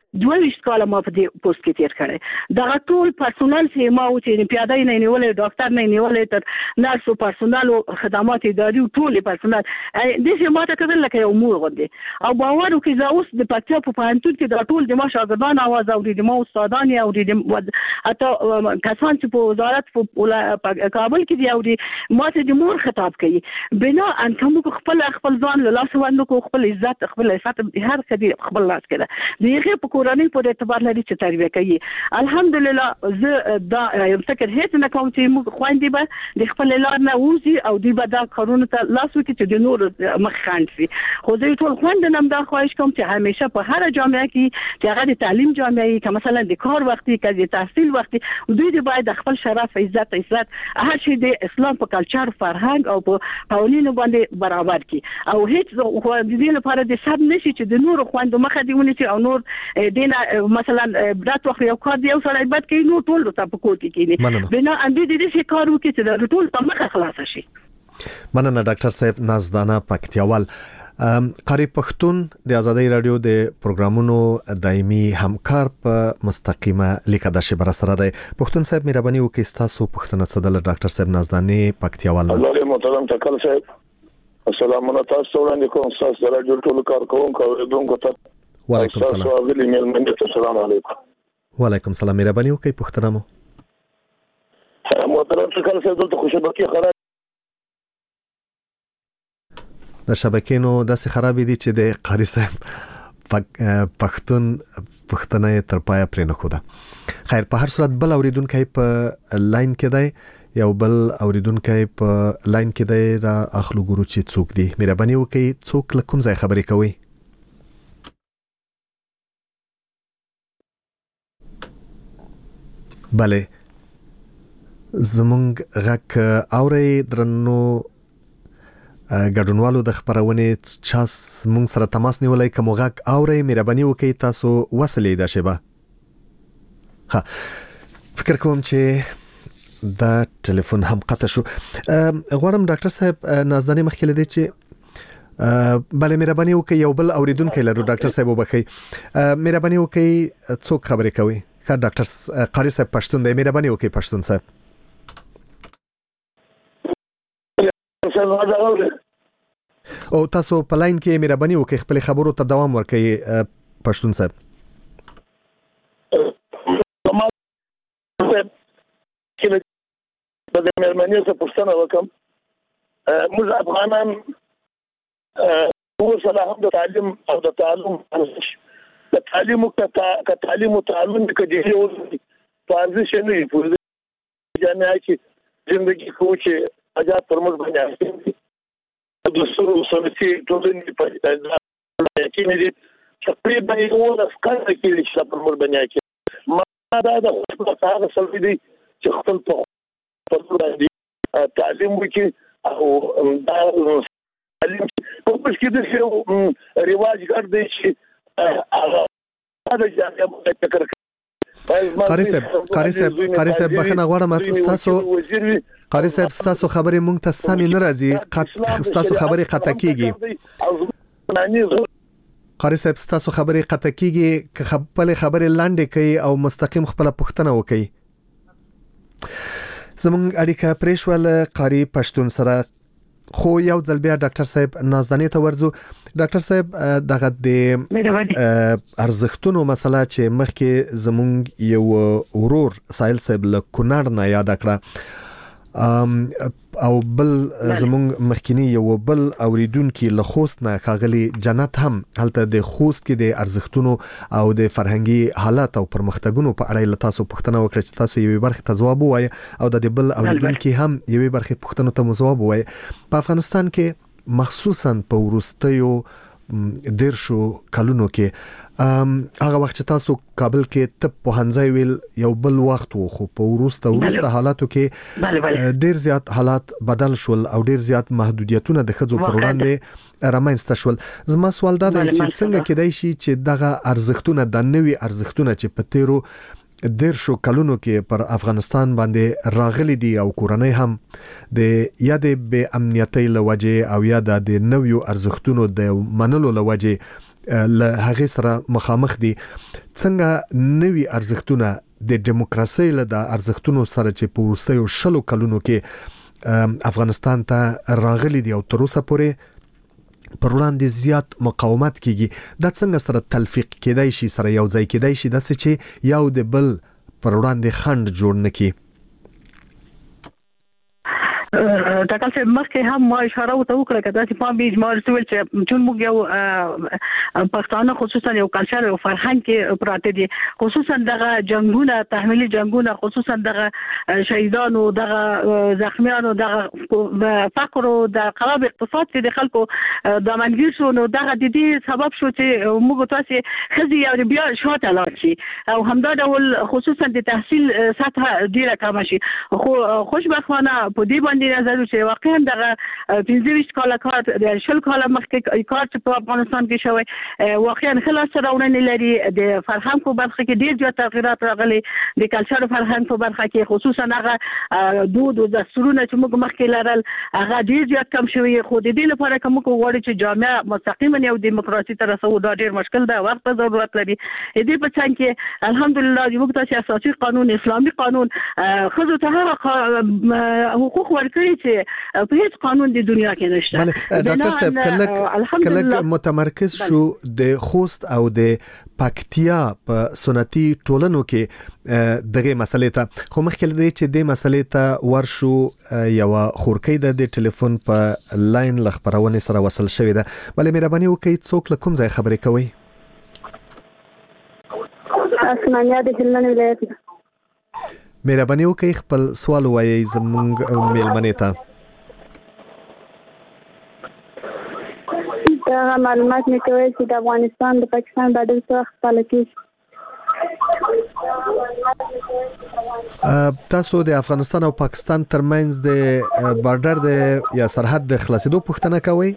22 کاله ما په دې پوسټ کې تیر کړی دا ټول پرسونل چې ما او چې پیاده نه نیولې ډاکټر نه نیولې تر نرس او پرسونل او خدمات اداري ټول پرسونل د دې ما ته کړل لکه یو مور غوندي او باور وکړئ زه اوس د پکتیا په پانتون کې دا ټول د ما شاګردان आवाज او د ما استادان او د اته کسان چې په وزارت په کابل کې دی او د ما ته د مور خطاب کوي بنا ان کوم خپل ځان له لاس باندې کو خپل عزت هر څه خپل لاس کړه دیغه په کورنۍ په اعتبار لري چې تربیه کوي الحمدلله زه دا یو فکر هیڅ نه کوم چې موږ خويندې به د خپل لار نه وځي او دی به دا کارونه ته لاس وکړي چې د نور مخ خاند شي خو زه ټول خويندې نم دا خواهش کوم چې همیشه په هر جامعه کې چې هغه د تعلیم جامعه کې مثلا د کار وختي کې د تحصیل وختي دوی د باید خپل شرف عزت هر شي د اسلام په کلچر فرهنګ او په قوانینو باندې برابر کی او هیڅ خو د دې لپاره د سب نشي چې د نور خويندو مخه دیونه چې او نور دینه مثلا برات وخت یو کار دی او سره عبادت کوي نو ټول ته په کوټ کې کینی بنا ان دې شي کار وکړي چې د ټول په مخه خلاص شي. مننه ډاکټر صاحب نازدانه پکتیاوال. قاری پښتون د ازادۍ رادیو د پروګرامونو دایمي همکار په مستقیمه لیکه د شبر سره دی. پښتون صاحب مهرباني وکړئ تاسو پښتنه څه د ډاکټر صاحب نازدانه پکتیاوال. الله محترم تکل صاحب السلام علیکم تاسو وړاندې کوم تاسو رادیو ټول کارکونکو اوریدونکو ته وعلیکم السلام. السلام علیکم. وعلیکم السلام. مهرباني وکړئ پښتنه مو. محترم تکل صاحب دلته خوشبختی خراب د شبکې نو داسې خراب دي چې د قاری صاحب پښتنه تر پایا پرې نه خوده. خیر په هر صورت بل اوریدونکو په لاین کې دی یو بل اوریدونکو په لاین کې دی را اخلو ګورو چې څوک دی. مهرباني وکړئ څوک لکم ځای خبرې کوي. بله زمونږ غک اوري درنو ګډونوالو د خبرونې چا مونږ سره تماس نیولای کوم غږ اوري مهرباني وکړئ تاسو وصلې د شبا فکر کوم چې دا ټلیفون هم قطع شو. غواړم ډاکټر صاحب نازداني مخکې لدی چې بله مهرباني وکړئ یو بل اوریدونکو لرو ډاکټر صاحب وبخئ مهرباني وکړئ څوک خبرې کوي ښه ډاکټر قاری صاحب پښتون دی مهرباني وکړئ پښتون صاحب او تاسو په لاین کې مهرباني وکړئ خپل خبرو ته دوام ورکړئ پښتون صاحب د مېرمنې څخه پوښتنه وکم موږ افغانان وصله هم د تعلیم او د تعلم د تعلیم او تعلم کې یو ارزش نه وي په جامعه کې ژوندۍ کوچ آزاد پرموز باندې د سرو سنتي ټولنې په کې نه دي تقریبا یو د ښکار کې چې پرموز باندې ما دا د خپل هغه سلبي دي چې خپل په تعلیم وکړي او دا تعلیم په پښتو کې د رواج ګرځي چې هغه د جامعه فکر قاری صاحب بخنه غواړم قاری صاحب تاسو خبرې مونږ ته سمې نه راځي تاسو خبرې قطع کیږي قاری صاحب تاسو خبرې قطع کیږي که خپل خبرې لاندې کوي او مستقیم خپل پوښتنه وکړي زمونږ اړیکه پریشول قاری پښتون سره خو یو ځل بیا ډاکټر صاحب نازداني ته ورځو ډاکټر صاحب دغه د ارزښتونو مسله چې مخکې زمونږ یو ورور سایل صاحب له کونړ نه یاد کړه او بل زمونږ مخکینی یو بل اوریدونکو له خوست نه خاغلی جنت هم هلته د خوست کې د ارزښتونو او د فرهنګي حالت او پرمختګونو په اړه له تاسو پوښتنه وکړه چې تاسو یوې برخه ته جواب وایي او د بل اوریدونکو هم یوې برخه پوښتنه ته جواب وایي په افغانستان کې مخصوصا په ورستیو دیرشو کلونو کې هغه وخت چې تاسو کابل کې طب پوهنځی ویل یو بل وخت وو خو په ورسته حالاتو کې ډیر زیات حالات بدل شول او ډیر زیات محدودیتونه د خځو پر وړاندې رامنځته شول. زما سوال دا دی چې څنګه کېدای شي چې دغه ارزښتونه د نوي ارزښتونه چې په تیرو دیرشو کلونو کې پر افغانستان باندې راغلي دي او کورنۍ هم د یاد به امنیتي لوجه او یاد د نویو ارزښتونو د منلو لوجه له هغه سره مخامخ دي څنګه نوي ارزښتونه د دیموکراسي له د ارزښتونو سره چې په ورستیو شلو کلونو کې افغانستان ته راغلي دي او تر اوسه پورې پر وړاندې زیات مقاومت کیږي دا څنګه سره تلفیق کېدای شي سره یو ځای کېدای شي د څه چې یو د بل پر وړاندې خند جوړ نکي ټاکل چې مخکې هم ما اشاره وکړه کدا چې په بیج ما ورسول چې چون موږ یو پښتانه خصوصا یو کلچر او فرهنګ کې پراته دي خصوصا دغه جنگونه تحمیلي جنگونه خصوصا دغه شهیدانو دغه زخمیانو دغه فقر او د خراب اقتصاد چې د خلکو د منګیر شو نو دغه د دې سبب شو چې موږ تاسو خزي یو بیا شاته لاړ شي او همدا ډول خصوصا د تحصیل سطح ډیره کم شي خو خوشبختانه په دې باندې نظر چې واقعا دغه 25 کاله کار د شل کاله مخکې کار چې په افغانستان کې شوی واقعا خلاص راوړنې لري د فرهنګ په برخه کې ډیر زیات تغیرات راغلي د کلچر فرهنګ په برخه کې خصوصا هغه دود او دستورونه چې موږ مخکې لرل هغه ډیر زیات کم شوی خو د دې لپاره کوم غواړي چې جامعه مستقیما یو دیموکراسي ته رسو دا ډیر مشکل ده وخت ضرورت لري دې په څنګه کې الحمدلله موږ تاسو اساسي قانون اسلامي قانون خزو ته حقوق ورکړي چې په هیڅ قانون د دنیا کې نشته. بله ډاکټر صاحب کله متمرکز شو د خوست او د پکتیا په سنتي ټولنو کې دغه مسلې ته خو مخکې لدی چې د مسلې ته ورشو یو خورکې د ټلیفون په لاین لخبرونه سره وصل شوې ده بلې مهرباني وکړئ څوک له کوم ځای خبرې کوي؟ اسمانیا د هلمند ولایت. مهرباني وکړئ خپل سوال وایي زموږ میلمنې ته. دا معلومات مې کوي چې د افغانستان د پاکستان بدل څه وخت پاله کیږي. تاسو د افغانستان او پاکستان ترمنځ د بارډر د یا سرحد د خلاصېدو پوښتنه کوي.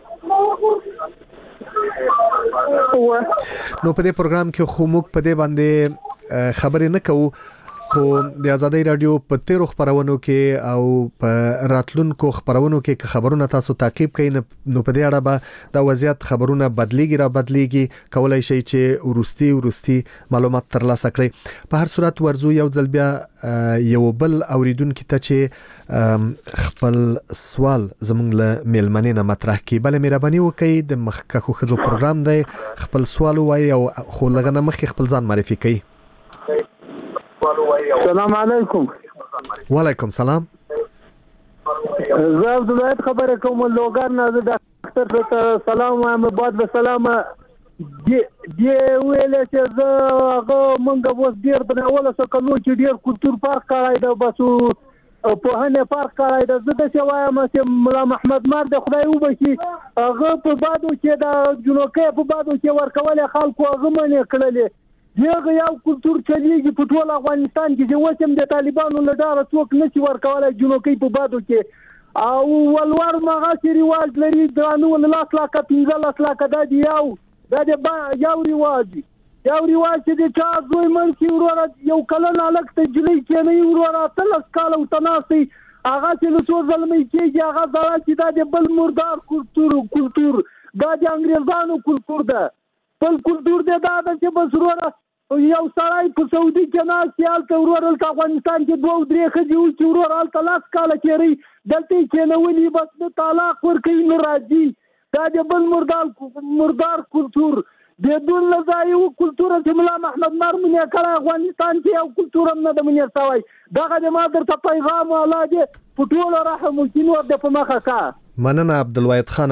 نو په دې پروګرام کې خو موږ په دې باندې خبرې نه کوو، خو د ازادي رادیو په تیرو خبرونو کې او په راتلونکو خبرونو کې خبرونه تاسو تعقیب کړئ، نو په دې اړه به د وضعیت خبرونه بدلیږي کولای شي چې ورستي معلومات ترلاسه کړئ. په هر صورت ورزو یو ځل بیا یو بل اوریدونکو ته چې خپل سوال زموږ له میلمنې نه مطرح کړي، بل مهرباني وکړئ د مخکخو خزو پروګرام دی، خپل سوال وایي او خو لږ نه مخکې خپل ځان معرفي کړئ. السلام علیکم. وعلیکم السلام. زه عبدالوهید خبره کوم لوګر نه، د ډاکټر ته سلام وایم. بعد به سلام دی ویل چې زه هغه مونږ اوس ډیر د اوله سکلو چې ډیر کلتور پارک کړای دا بس په هنه پارک کړای دا زه د وایم چې مولا محمد مار د خدای وبشي هغه په بادو کې د جنوکې په بادو کې ورکول خلکو هغه منې کړلې. دغه یو کلتور چلیږي په ټول افغانستان کې چې وسم د طالبانو له ډاره څوک نشي ورکولای جنوکي په بادو کې او ولور مغه چې رواج لري درانو له 15 لک د یو رواج چې د چا زوی مرکی ورور یو کله الک ته جلې کې نه ورور تل سکاله او تناسي هغه چې له څو ظلمي کېږي هغه ځای چې د بل مردار کلتور د انګريزانو کلتور ده. بل کلتور دی دا چې بس ورور یو سړی په سعودي کې نه سیال ته ورور افغانستان کې 2-3 خځې او چې ورور هلته لاس کاله کېري دلته کې نه ولي بس د طلاق ورکوي نه راځي. دا د بل مردار کلتور د دون لزایو کلتور چې مولا محمد مار منې کړه افغانستان کې یو کلتور هم نه د منې سوی دغه د ما درته پیغام الله دې په ټول رحم وکړي نو د په مخه کا. مننه عبدالواحد خان.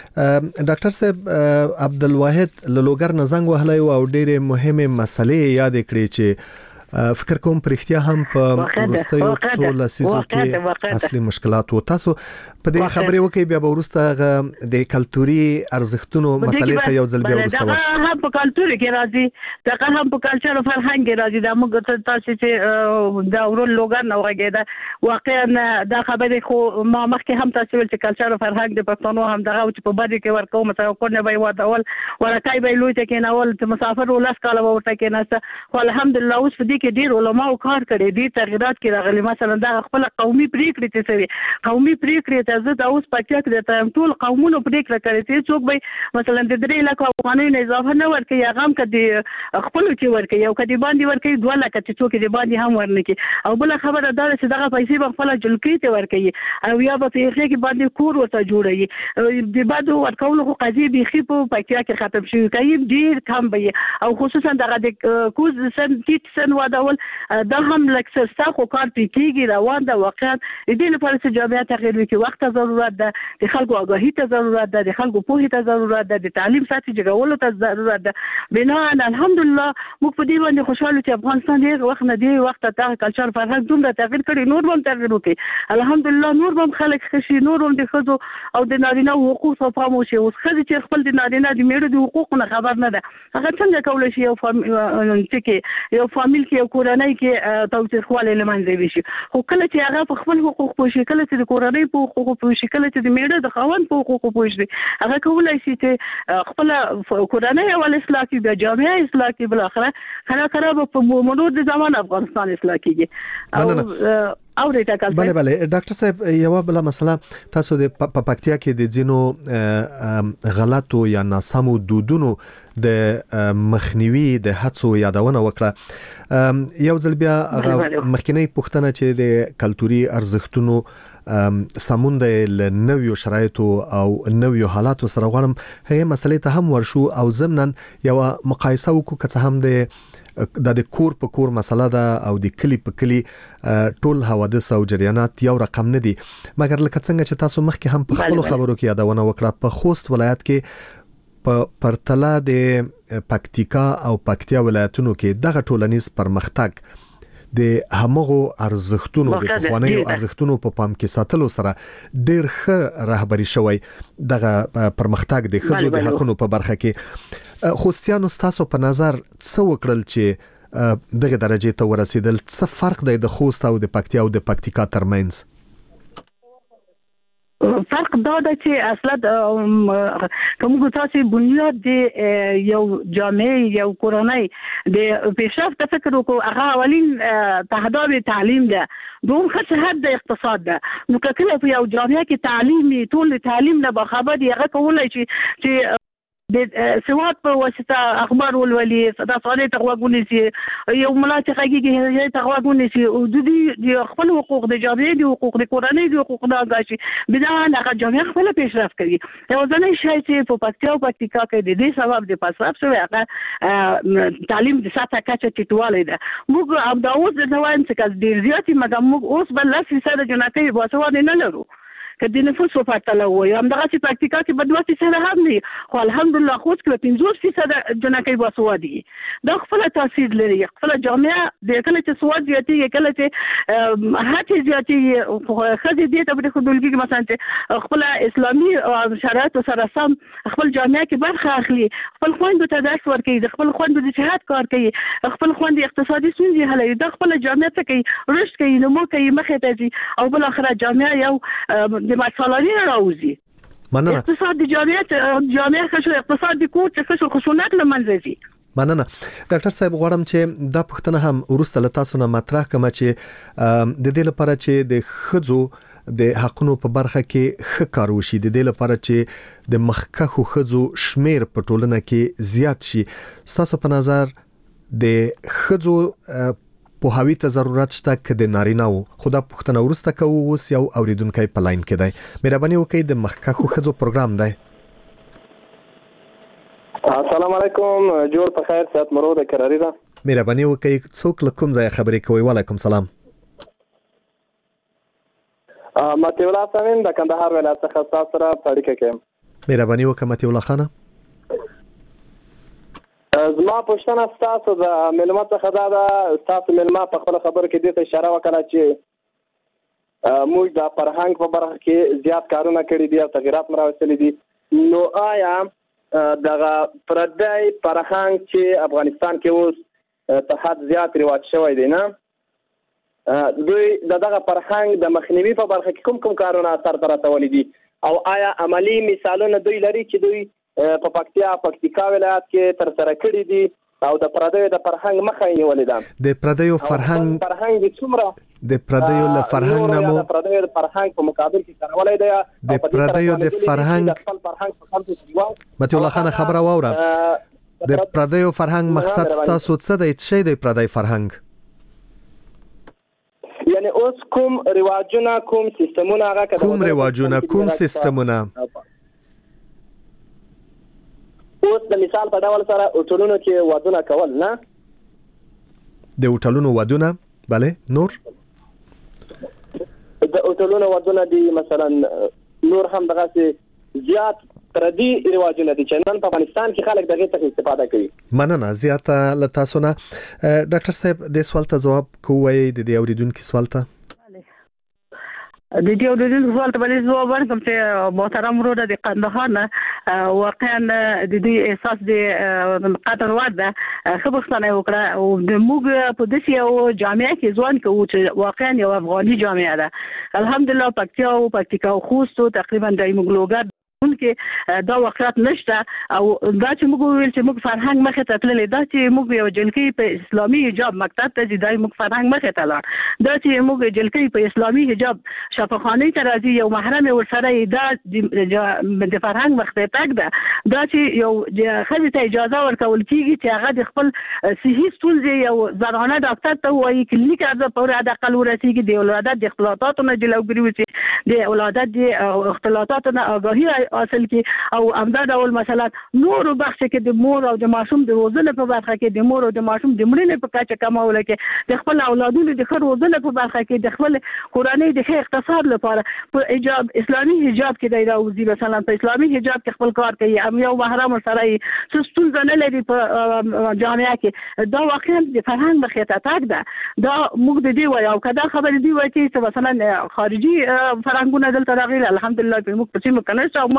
ډاکټر صاحب عبدالواحد لوګر نه زنګ وهلی او ډېرې مهمه مسلې یاد کړې چې فکر کوم پرختیا هم په ورستیو څو لسیزو کې اصلي مشکلات وو. تاسو په دې خبرې وکي بیا وروسته د کلتوري ارزښتونو مسلې ته یو ځل بیا ورسته وشو. دا هم په کلتوري کې راځي، دا هم په کلچر او فرهنګ کې راځي. دا موږ تاسو چې دا ورول لوګر نه وغږیدا واقعا دا خبرې خو ما مخکې هم تاسو ول چې کلچر او فرهنګ د پښتنو هم دغه چې په باندې کې ورکو مثلا کو نه وي ودول ورکای به لوي ته کې نه ول چې مسافر ولاس کاله ورته کې نه خو الحمدلله اوس دې کې ډیر علماء کار کړي دي تغیرات کې راغلي. مثلا دا خپل قومي پریکړې چې سوي قومي پریکړې ته زه دا اوس پکې کې ټول قومونو پریکړه کوي چې څوک به مثلا د 3 لک افغانۍ نه اضافه نه ورکړي یا غم کړي خپل کې ورکړي او کدي باندې ورکړي 2 لک چې څوک دې باندې هم ورنکړي او بل خبره دا چې دغه پیسې په خپل جلکی ته ورکړي او یا په پیسې کې باندې کور ورته جوړي د بادو ورکول خو قضیه بيخي په پکې کې ختم شي کوي ډیر کم به او خصوصا دغه د کوز سن ټیټ سن ودول دا هم لکه ستاسو کار کېږي روان ده. واقعا د دې لپاره چې جامعه تغیر وکړي وخت ضرورت ده، د خلکو آگاهی ته ضرورت ده، د خلکو پوهې ته ضرورت ده، د تعلیم ساتي جوړولو ته ضرورت ده. بنا الحمدلله موږ په دې باندې خوشاله چې افغانستان ډېر وخت نه دی وخت ته کلچر فرهنګ دومره تغیر کړي نور هم تغیر وکړي الحمدلله نور هم خلک خشي نور هم د ښځو او د نارینه حقوق ته پام وشي. اوس ښځې چې خپل د نارینه د میړه د حقوقو نه خبر نه ده هغه څنګه کولای شي یو فامیل کې یو کورنۍ کې توثیقواله لمنځه وشي. خو کله چې هغه په خپل حقوق پوښي کله چې د کورنۍ په حقوق پوښي کله چې د میړه د خاوند په حقوق پوښي هغه کولای شي چې خپل کورنۍ او اصلاح کې د جامعه اصلاح کې بل اخره خراب په مرور د زمان افغانستان اصلاح کیږي. بله ډاکټر صاحب یو بل مسله تاسو د پکتیا کې د جنو غلطو یا ناسمو دودونو د مخنیوي د هڅو یادونه وکړه. یو ځل بیا مخکینی پوښتنه چې د کلتوري ارزښتونو سمون د نویو شرایطو او نویو حالاتو سره غواړم هغه مسلې ته هم ورشو او ضمناً یو مقایسه وکړو که څه هم د کور په کور مسله ده او د کلی په کلی ټول حوادث او جریانات یو رقم نه دي، مګر لکه څنګه چې تاسو مخکې هم په خپل خبرو کې یادونه وکړه په خوست ولایت کې په پرتله د پکتیکا او پکتیا ولایتونو کې دغه ټولنیز پرمختګ د همغو ارزښتونو د پخوانیو ارزښتونو په پام کې ساتلو سره ډېر ښه رهبري شوی دغه پرمختګ د ښځو د حقونو په برخه کې. خوستیانو ستاسو په نظر څه وکړل چې دغه درجه ته ورسېدل. څه فرق دی د خوست او د پکتیا او د پکتیکا ترمنځ؟ فرق دا ده چې اصلا کوم تاسو بنیاد دی یو جامعه یو کورنۍ د پیشرفت فکر وکړو. هغه اولین تهداب تعلیم ده، دوم خصوصیت د اقتصاد ده. نو کله په یو جامعه کې تعلیمي ټول تعلیم نه باخبر دی، هغه کولای شي چې د سواد په واسطه اخبار ولولي، صدا صالح تغوګونی سي، یو ملاته حقيقي تغوګونی سي، او د خپل حقوق د جامعې د حقوق د کورنۍ د حقوق نه غاشي بدا هغه جامعه خپل پیشرفت کوي. یو ځنه شي چې په پکتیا او پکتیکا کې د دې سبب د پاسراب شوی هغه تعلیم د ساته کچه ټیټوالی ده. موږ اب دا اوس د نوایم څخه ډیر زیاتې مګم موږ اوس بل 10% جنکۍ باسواد نه لرو که د نفوس په پرتله وي. هم دغه چې پکتیکا کې بدواتي سره هم دي، خو الحمدلله خوست کې 50% جنکۍ باسواد دي. دا خپل تاثیر لري. خپل جامعه د کله چې سواد زیاتېږي، کله چې هڅې زیاتېږي، ښځې دې ته په خودلګي کې مثلا چې خپل اسلامي شرایط سره سم خپل جامعه کې برخه اخلي، خپل خويندو ته درس ورکوي، د خپل خويندو د جهاد کار کوي، خپل خويندې اقتصادي ستونزې حلوي، د خپل جامعه ته کوي رشد کوي، نمو کوي، مخې ته ځي، او بل اخر جامعه یو د مسالې راوځي. مننه. اقتصاد د جامعه خشو اقتصاد د کور څخه خشونت لمنځه ځي. مننه. ډاکټر صاحب غواړم چې دا پوښتنه هم ورسته له تاسو نه مطرح کړم چې د دې لپاره چې د ښځو د حقونو په برخه کې ښه کار وشي، د دې لپاره چې د مخکښو ښځو شمیر په ټولنه کې زیات شي، تاسو په نظر د ښځو په هوی ته ضرورت شته که د نارینه وو؟ خدا پوښتنه ورسته کوو. اوس یو اوریدونکو په لاین کې دی. مهرباني وکړئ د مخکښو ښځو پروګرام دی. السلام علیکم، جوړ په خیر، صحت مرو د کراری ده. مهرباني وکړئ څوک له کوم ځای خبرې کوي؟ وعلیکم سلام. متي الله سامین د کندهار ولایت څخه تاسو سره اړیکه کوم. مهرباني وکړئ متي الله خان. زما پوښتنه تاسو د ملما څخه دا تاسو ملما په خپل خبر کې د اشاره وکړه چې موږ د فرهنګ په برخه کې زیات کارونه کړی دي او تغیرات راوستلي دي. نو آیا دغه پردی فرهنګ چې افغانستان کې اوس په حد زیات رواج شوی دی نه، دوی دغه فرهنګ د مخنیوي په برخه کې کوم کارونه سرته رسولي دي، او آیا عملی مثالونه دوی لري چې دوی په پکتیکا ولایت کې تر سره کړی دي او د پردیو د فرهنګ مخه یې نیولې ده؟ د پردیو فرهنګ د څومره د پردیو له فرهنګ نه مو د پردیو د فرهنګ په مقابل کې کارولای دی؟ د پردیو د فرهنګ متي الله خان خبره واوره. د پردیو فرهنګ مقصد تاسو څه دی؟ څه دی پردی فرهنګ؟ یعنی اوس کوم رواجونه، کوم سیستمونه، هغه کوم رواجونه، کوم سیستمونه اوس د مثال په ډول سره هوټلونو کې ودونه کول نه، د هوټلونو ودونه، bale نور د هوټلونو ودونه دي مثلا، نور هم دغه زیات پردي رواجونه دي چې نن په افغانستان کې خلک دغه څخه استفاده کوي. مننه زیاته له تاسو نه. ډاکټر صاحب د سوال ته جواب کوی د دې اوریدونکو سوال ته؟ د دې اوریدونکو سوال ته باندې جواب ورکوم چې محترم وروره د کندهار نه واقعا د دې احساس د قدر ورده خبرستانه وکړه، او د موږ په دې یو جامعه کې ځوان کوو چې واقعا یو افغاني جامعه ده. الحمدلله پکتیا او پکتیکا او خوست تقریبا د موږ کې دا واقعیت نشته، او دا چې موږ ویل چې موږ فرهنګ مخه ته تللی، دا چې موږ یو جلکې په اسلامي حجاب مکتب ته ځي، دا موږ فرهنګ مخه ته لاړ، دا چې موږ جلکې په اسلامي حجاب شفاخانه ته راځي، یو محرم ورسره دا د فرهنګ مخه تک ده، دا چې یو خځې ته اجازه ورکول کیږي چې هغه د خپل صحي ستونزې یو زنانه ډاکټر ته وایي، کلینیک ارزه په اړه د اقل ورسیږي، د ولادت د اختلاطاتو نه جلوګیری وشي، د ولادت د اختلاطاتو نه آگاهی حاصل کی، او همدا ډول مثلا نور بخش کې د مور او د ماشوم د روزنې په برخه کې د مور او د ماشوم د مړینې په کچه کمول کې، د خپل اولادونو د خیر روزنې په برخه کې، د خپل کورنۍ د خیر اقتصاد لپاره په حجاب اسلامي حجاب کې د راوځي، مثلا په اسلامي حجاب کې خپل کار کوي، ام یو محرم سره یې ستونزه نه لري په جامعه کې، دا واقعا د فرهنګ مخه ته تاګ ده. دا موږ د دې وایو کدا خبر دی وایي چې مثلا خارجي فرهنګونه دلته راغلي، الحمدلله په موږ په څیر کنه او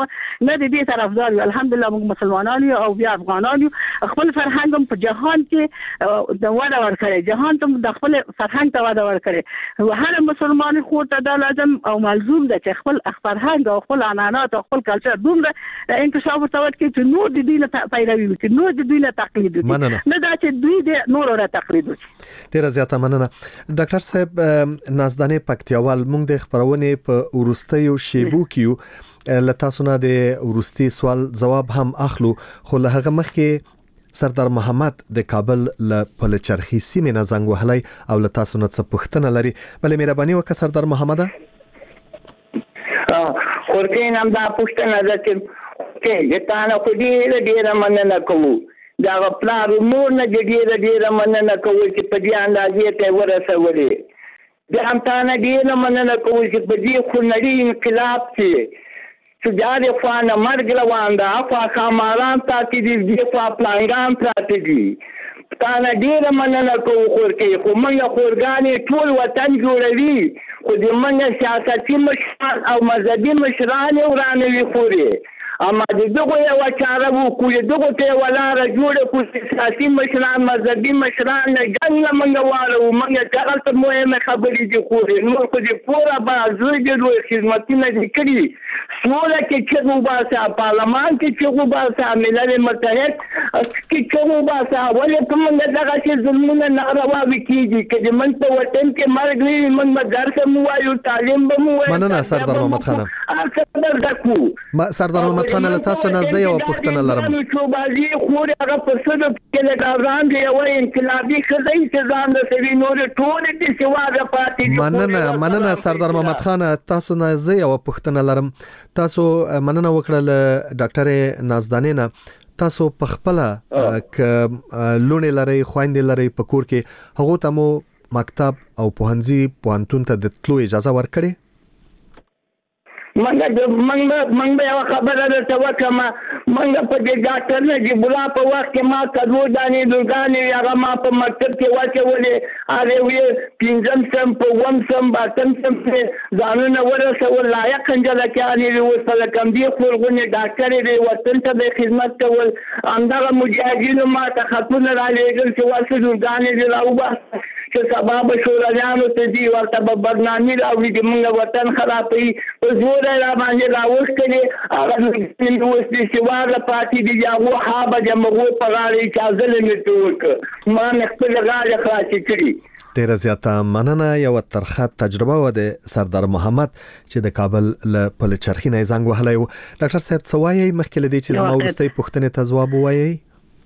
نه دې طرفدار یو. الحمدلله موږ مسلمانان یو او بیا افغانان یو. خپل فرهنګ هم په جهان کې د وده ورکړي، جهان ته د خپل فرهنګ ته وده ورکړي. هر مسلمان خو ته د لازم او ملزوم ده چې خپل فرهنګ او خپل عنعنات او خپل کلچر دومره انکشاف ورته ورکړي چې نور د دین پیروي وکړي، نور د دین تقلید وکړي، نه دا چې دوی د نور را تقلید وکړي. ډیره زیاته مننه ډاکټر صاحب. نازدانه پکتیاوال موږ د خبرونه په ورستیو شیبو کې لتاسو نه د ورستی سوال جواب هم اخلو، خو له هغه مخکې سردار محمد د کابل له پلچرخي سیمې نه زنګ وهلی او لتاسو نه څه پوښتنه لري. بلې مهرباني وکړه سردار محمد. خورکین هم دا پوښتنه ده چې دتانه خو ډیره مننه کوو، دا پلار مور نه ډیره مننه کوو چې په دې اندازې ته ورسولې. د هم تانه ډیره مننه کوو چې په دې خونړي انقلاب چې جاري خوانه مرګ روان ده، خوا خاماران پاتې دي، دې خوا پلانګان پاتې دي. تانه ډیره مننه کوو خورکې، خو موږ خورګانې ټول وطن جوړوي، خو د موږ سیاسي مشران او مذهبي مشران ورانوي خوري. اما دغه یو چاره وکړو، دغه ته ولاره جوړه کو سیاسي مشران مذهبي مشران نه څنګه منګواله منګه ټاکل مهمه خبرې دي خوري. نو خو دې پورا بازوی د خدمتونه دي کړی، سوله کې چې وباسه، پارلمان کې چې وباسه، ملل متحد کې چې وباسه، ولې کومه دغه چې ظلمونه ناروا وکړي چې من په وطن کې مرګ وي، من مدرسه مو وایو، تعلیم به مو وایو. مننه سردار محمد خان. سردار محمد خان له تاسو نه زه یو پوښتنه لرم. چې بازي خوري هغه په څه کې له کاران دی او انقلابي خزای چې ځان د سوي نور ټول دي سواده پاتې. مننه سردار محمد خان. تاسو نه زه یو پوښتنه لرم. تاسو مننه وکړه له ډاکټر نازدانې نه. تاسو په خپل ک لونې لري خويندې لري په کور کې، هغه ته مو مکتب او پوهنځي پوهنتون ته د تلو اجازه ورکړي؟ منګه یو خبره ده وکم، منګه په دې ډاکټر نه چې بلا په وخت کې ما کډو دانې دګانې هغه ما په مکتب کې واچولې، هغه وی پینځم سم په وم سم باتم سم ځانونه ورسول لایق انجل کې او وصل کم دي خورغونه ډاکټر دې وطن ته د خدمت کول. اندغه مجاهدینو ما ته خطونه را لېږل چې واسه دګانې دې راوباسه چې سبب شورانو ته دی ورته په بدنامي راوړي چې موږ وطن خرابوي. په زور را باندې راوښتلې هغه نو وسې چې واغه پاتې دي هغه حابه جمعو په غاړه چې ځل میټوک ما خپل غاړه خلاص کړی. ډیره زیاته مننه. یو ترخه تجربه و د سردار محمد چې د کابل له پلچرخي نه زنګ وهلی و. ډاکټر صاحب څه وایي مخکې له دې چې زما ورستۍ پوښتنې ته ځواب ووایي؟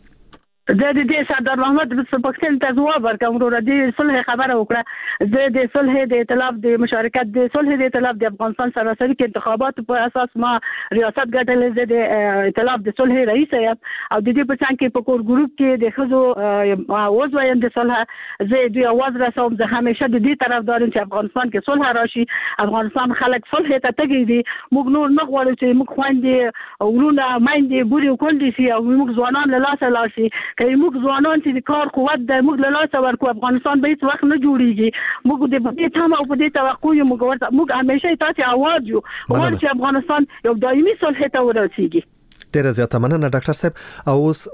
زه د دې سردار محمد پښتون ته ځواب ورکوم. ورو د صلح خبره وکړه، زه د صلح د ائتلاف د مشارکت د صلح د ائتلاف د افغانستان سراسري کې انتخابات په اساس ما ریاست ګټلې، زه د ائتلاف د صلح رئیس یم او د دې په څنګ کې په کور ګروپ کې د خزو عضو یم د صلح. زه د اواز رسوم، زه همیشه د دې طرفدار یم چې افغانستان کې صلح راشي. افغانستان خلک صلح ته تګي دي، موږ نور نه غواړو چې موږ خويندې ورونه مایندې بوري کول دي او موږ ځوانان له لاسه لاشي. که موږ ځوانان چې کار قوت د موږ له لاسه ورکو، افغانستان به هیڅ وخت نه جوړیږي. موږ د دې تم او په دې توقع یو، موږ همیشه تاسو आवाज یو غواړو چې افغانستان یو دایمي صلح ته ورسیږي. ډیره زیاته مننه ډاکټر صاحب. او اوس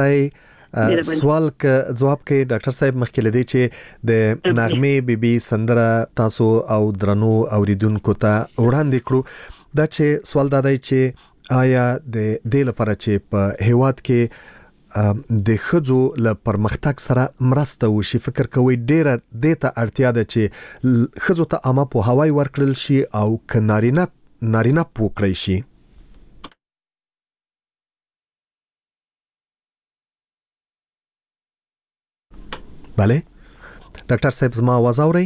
ورستای سوال ک جواب کې ډاکټر صاحب مخکې لدی چې د نغمه بیبي سندره تاسو او درنو اوریدونکو ته وړاندې کړو. دا چې سوال دا دی چې آیا د دې لپاره چې په هیواد کې د خځو له پرمختګ سره مرسته وشي، فکر کوي ډیره د ته اړتیا ده چې خځو ته عامه په هوای ورکړل شي او ک نارینه پوکړی شي؟ بله ډاکټر صاحب زما आवाज اوري؟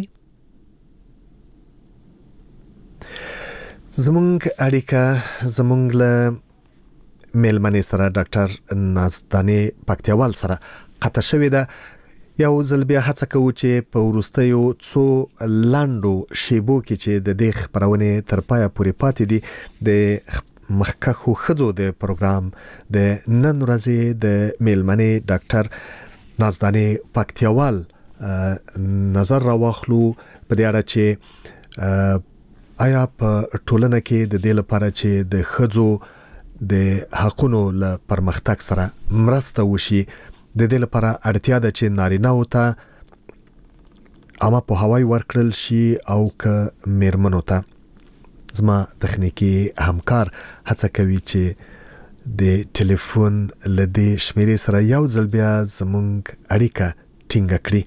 زمونږ اړیکه زمونږ له میلمنې سره ډاکټر نازدانې پکتیاوال سره قطع شوې ده. یو ځل بیا هڅه کوو چې په وروستیو څو لاندو شیبو کې چې د دې خبرونه تر پایه پورې پاتې دي د مخکخو خځو د پروګرام د نن ورځې د میلمنې ډاکټر نازدانې پکتیاوال نظر راوخلو په دې اړه چې آیا په ټولنه کې د دې لپاره چې د ښځو د حقونو له پرمختګ سره مرسته وشي د دې لپاره اړتیا ده چې نارینه‌و ته عامه پوهاوی ورکړل شي او که میرمنو ته. زما تخنیکی همکار هڅه کوي چې د ټلیفون له دې شمیرې سره یو ځل بیا زموږ اړیکه ټینګه کړي.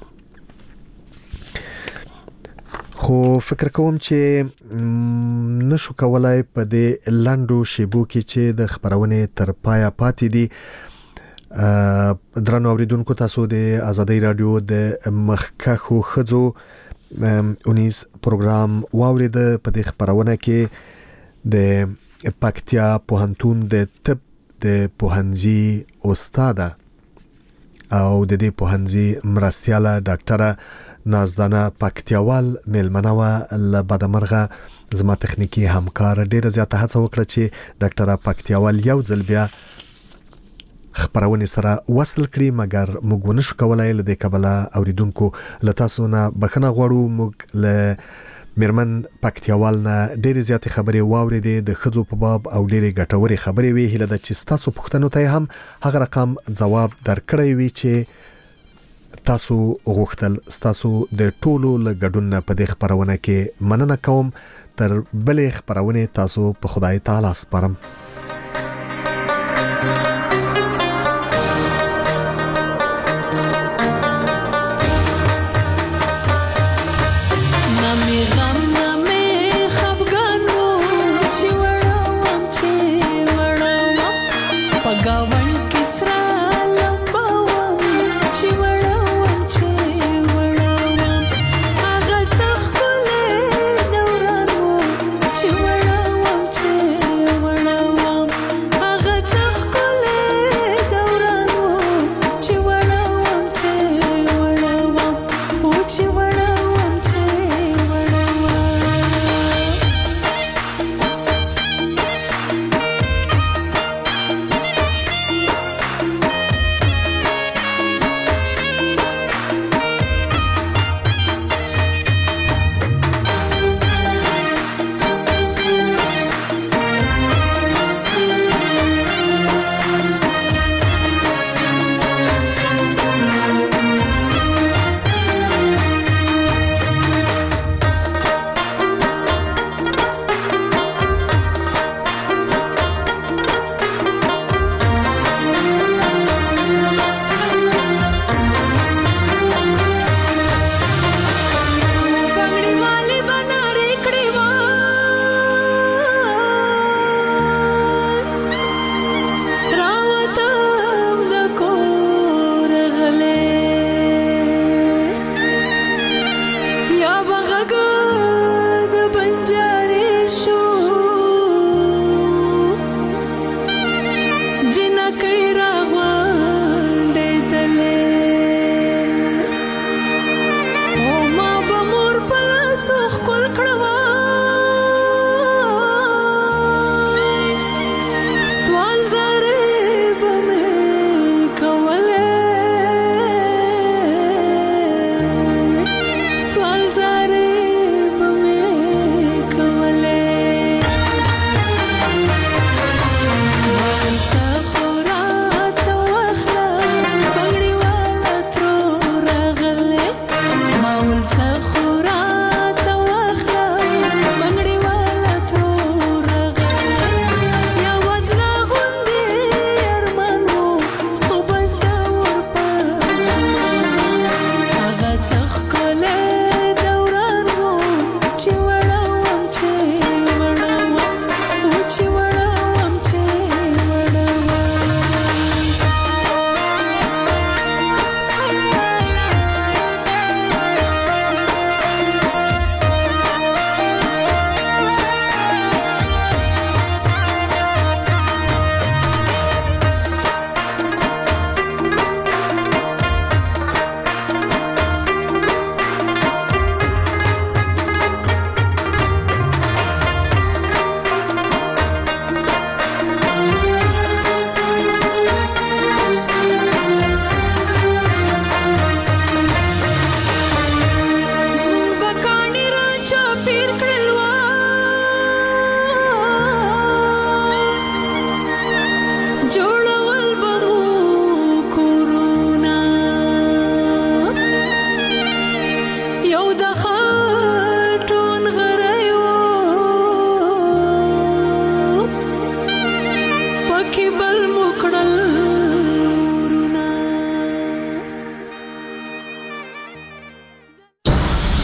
خو فکر کوم چې نشو کولای په دې لاندو شیبو کې چې د خبرونې تر پایه پاتې دي. درنو اوریدونکو تاسو د آزادۍ رادیو د مخکښو ښځو اونیز پروګرام واورید. په دې خبرونه کې د پکتیا پوهنتون د طب د پوهنځي استاده او د دې پوهنځي مرستیاله ډاکټره نازدانه پکتیاوال میلمنه و. له بدمرغه زما تخنیکی همکار ډیره زیاته هڅه وکړه چې ډاکټره پکتیاوال یو ځل بیا خبرونه سره وصل کړي، مګر موږ ونشو کولای. له دې کبله اوریدونکو له تاسو نه بخښنه غواړو. موږ له میرمن پکتیاوال نه ډېرې زیاتې خبرې واورېدې د ښځو په باب او ډېرې ګټورې خبرې وې. هیله ده چې ستاسو پوښتنو ته هم هغه رقم ځواب درکړی وي چې تاسو غوښتل. ستاسو د ټولو له ګډون نه په دې خبرونه کې مننه کوم. تر بلې خبرونه تاسو په خدای تعالی سپارم.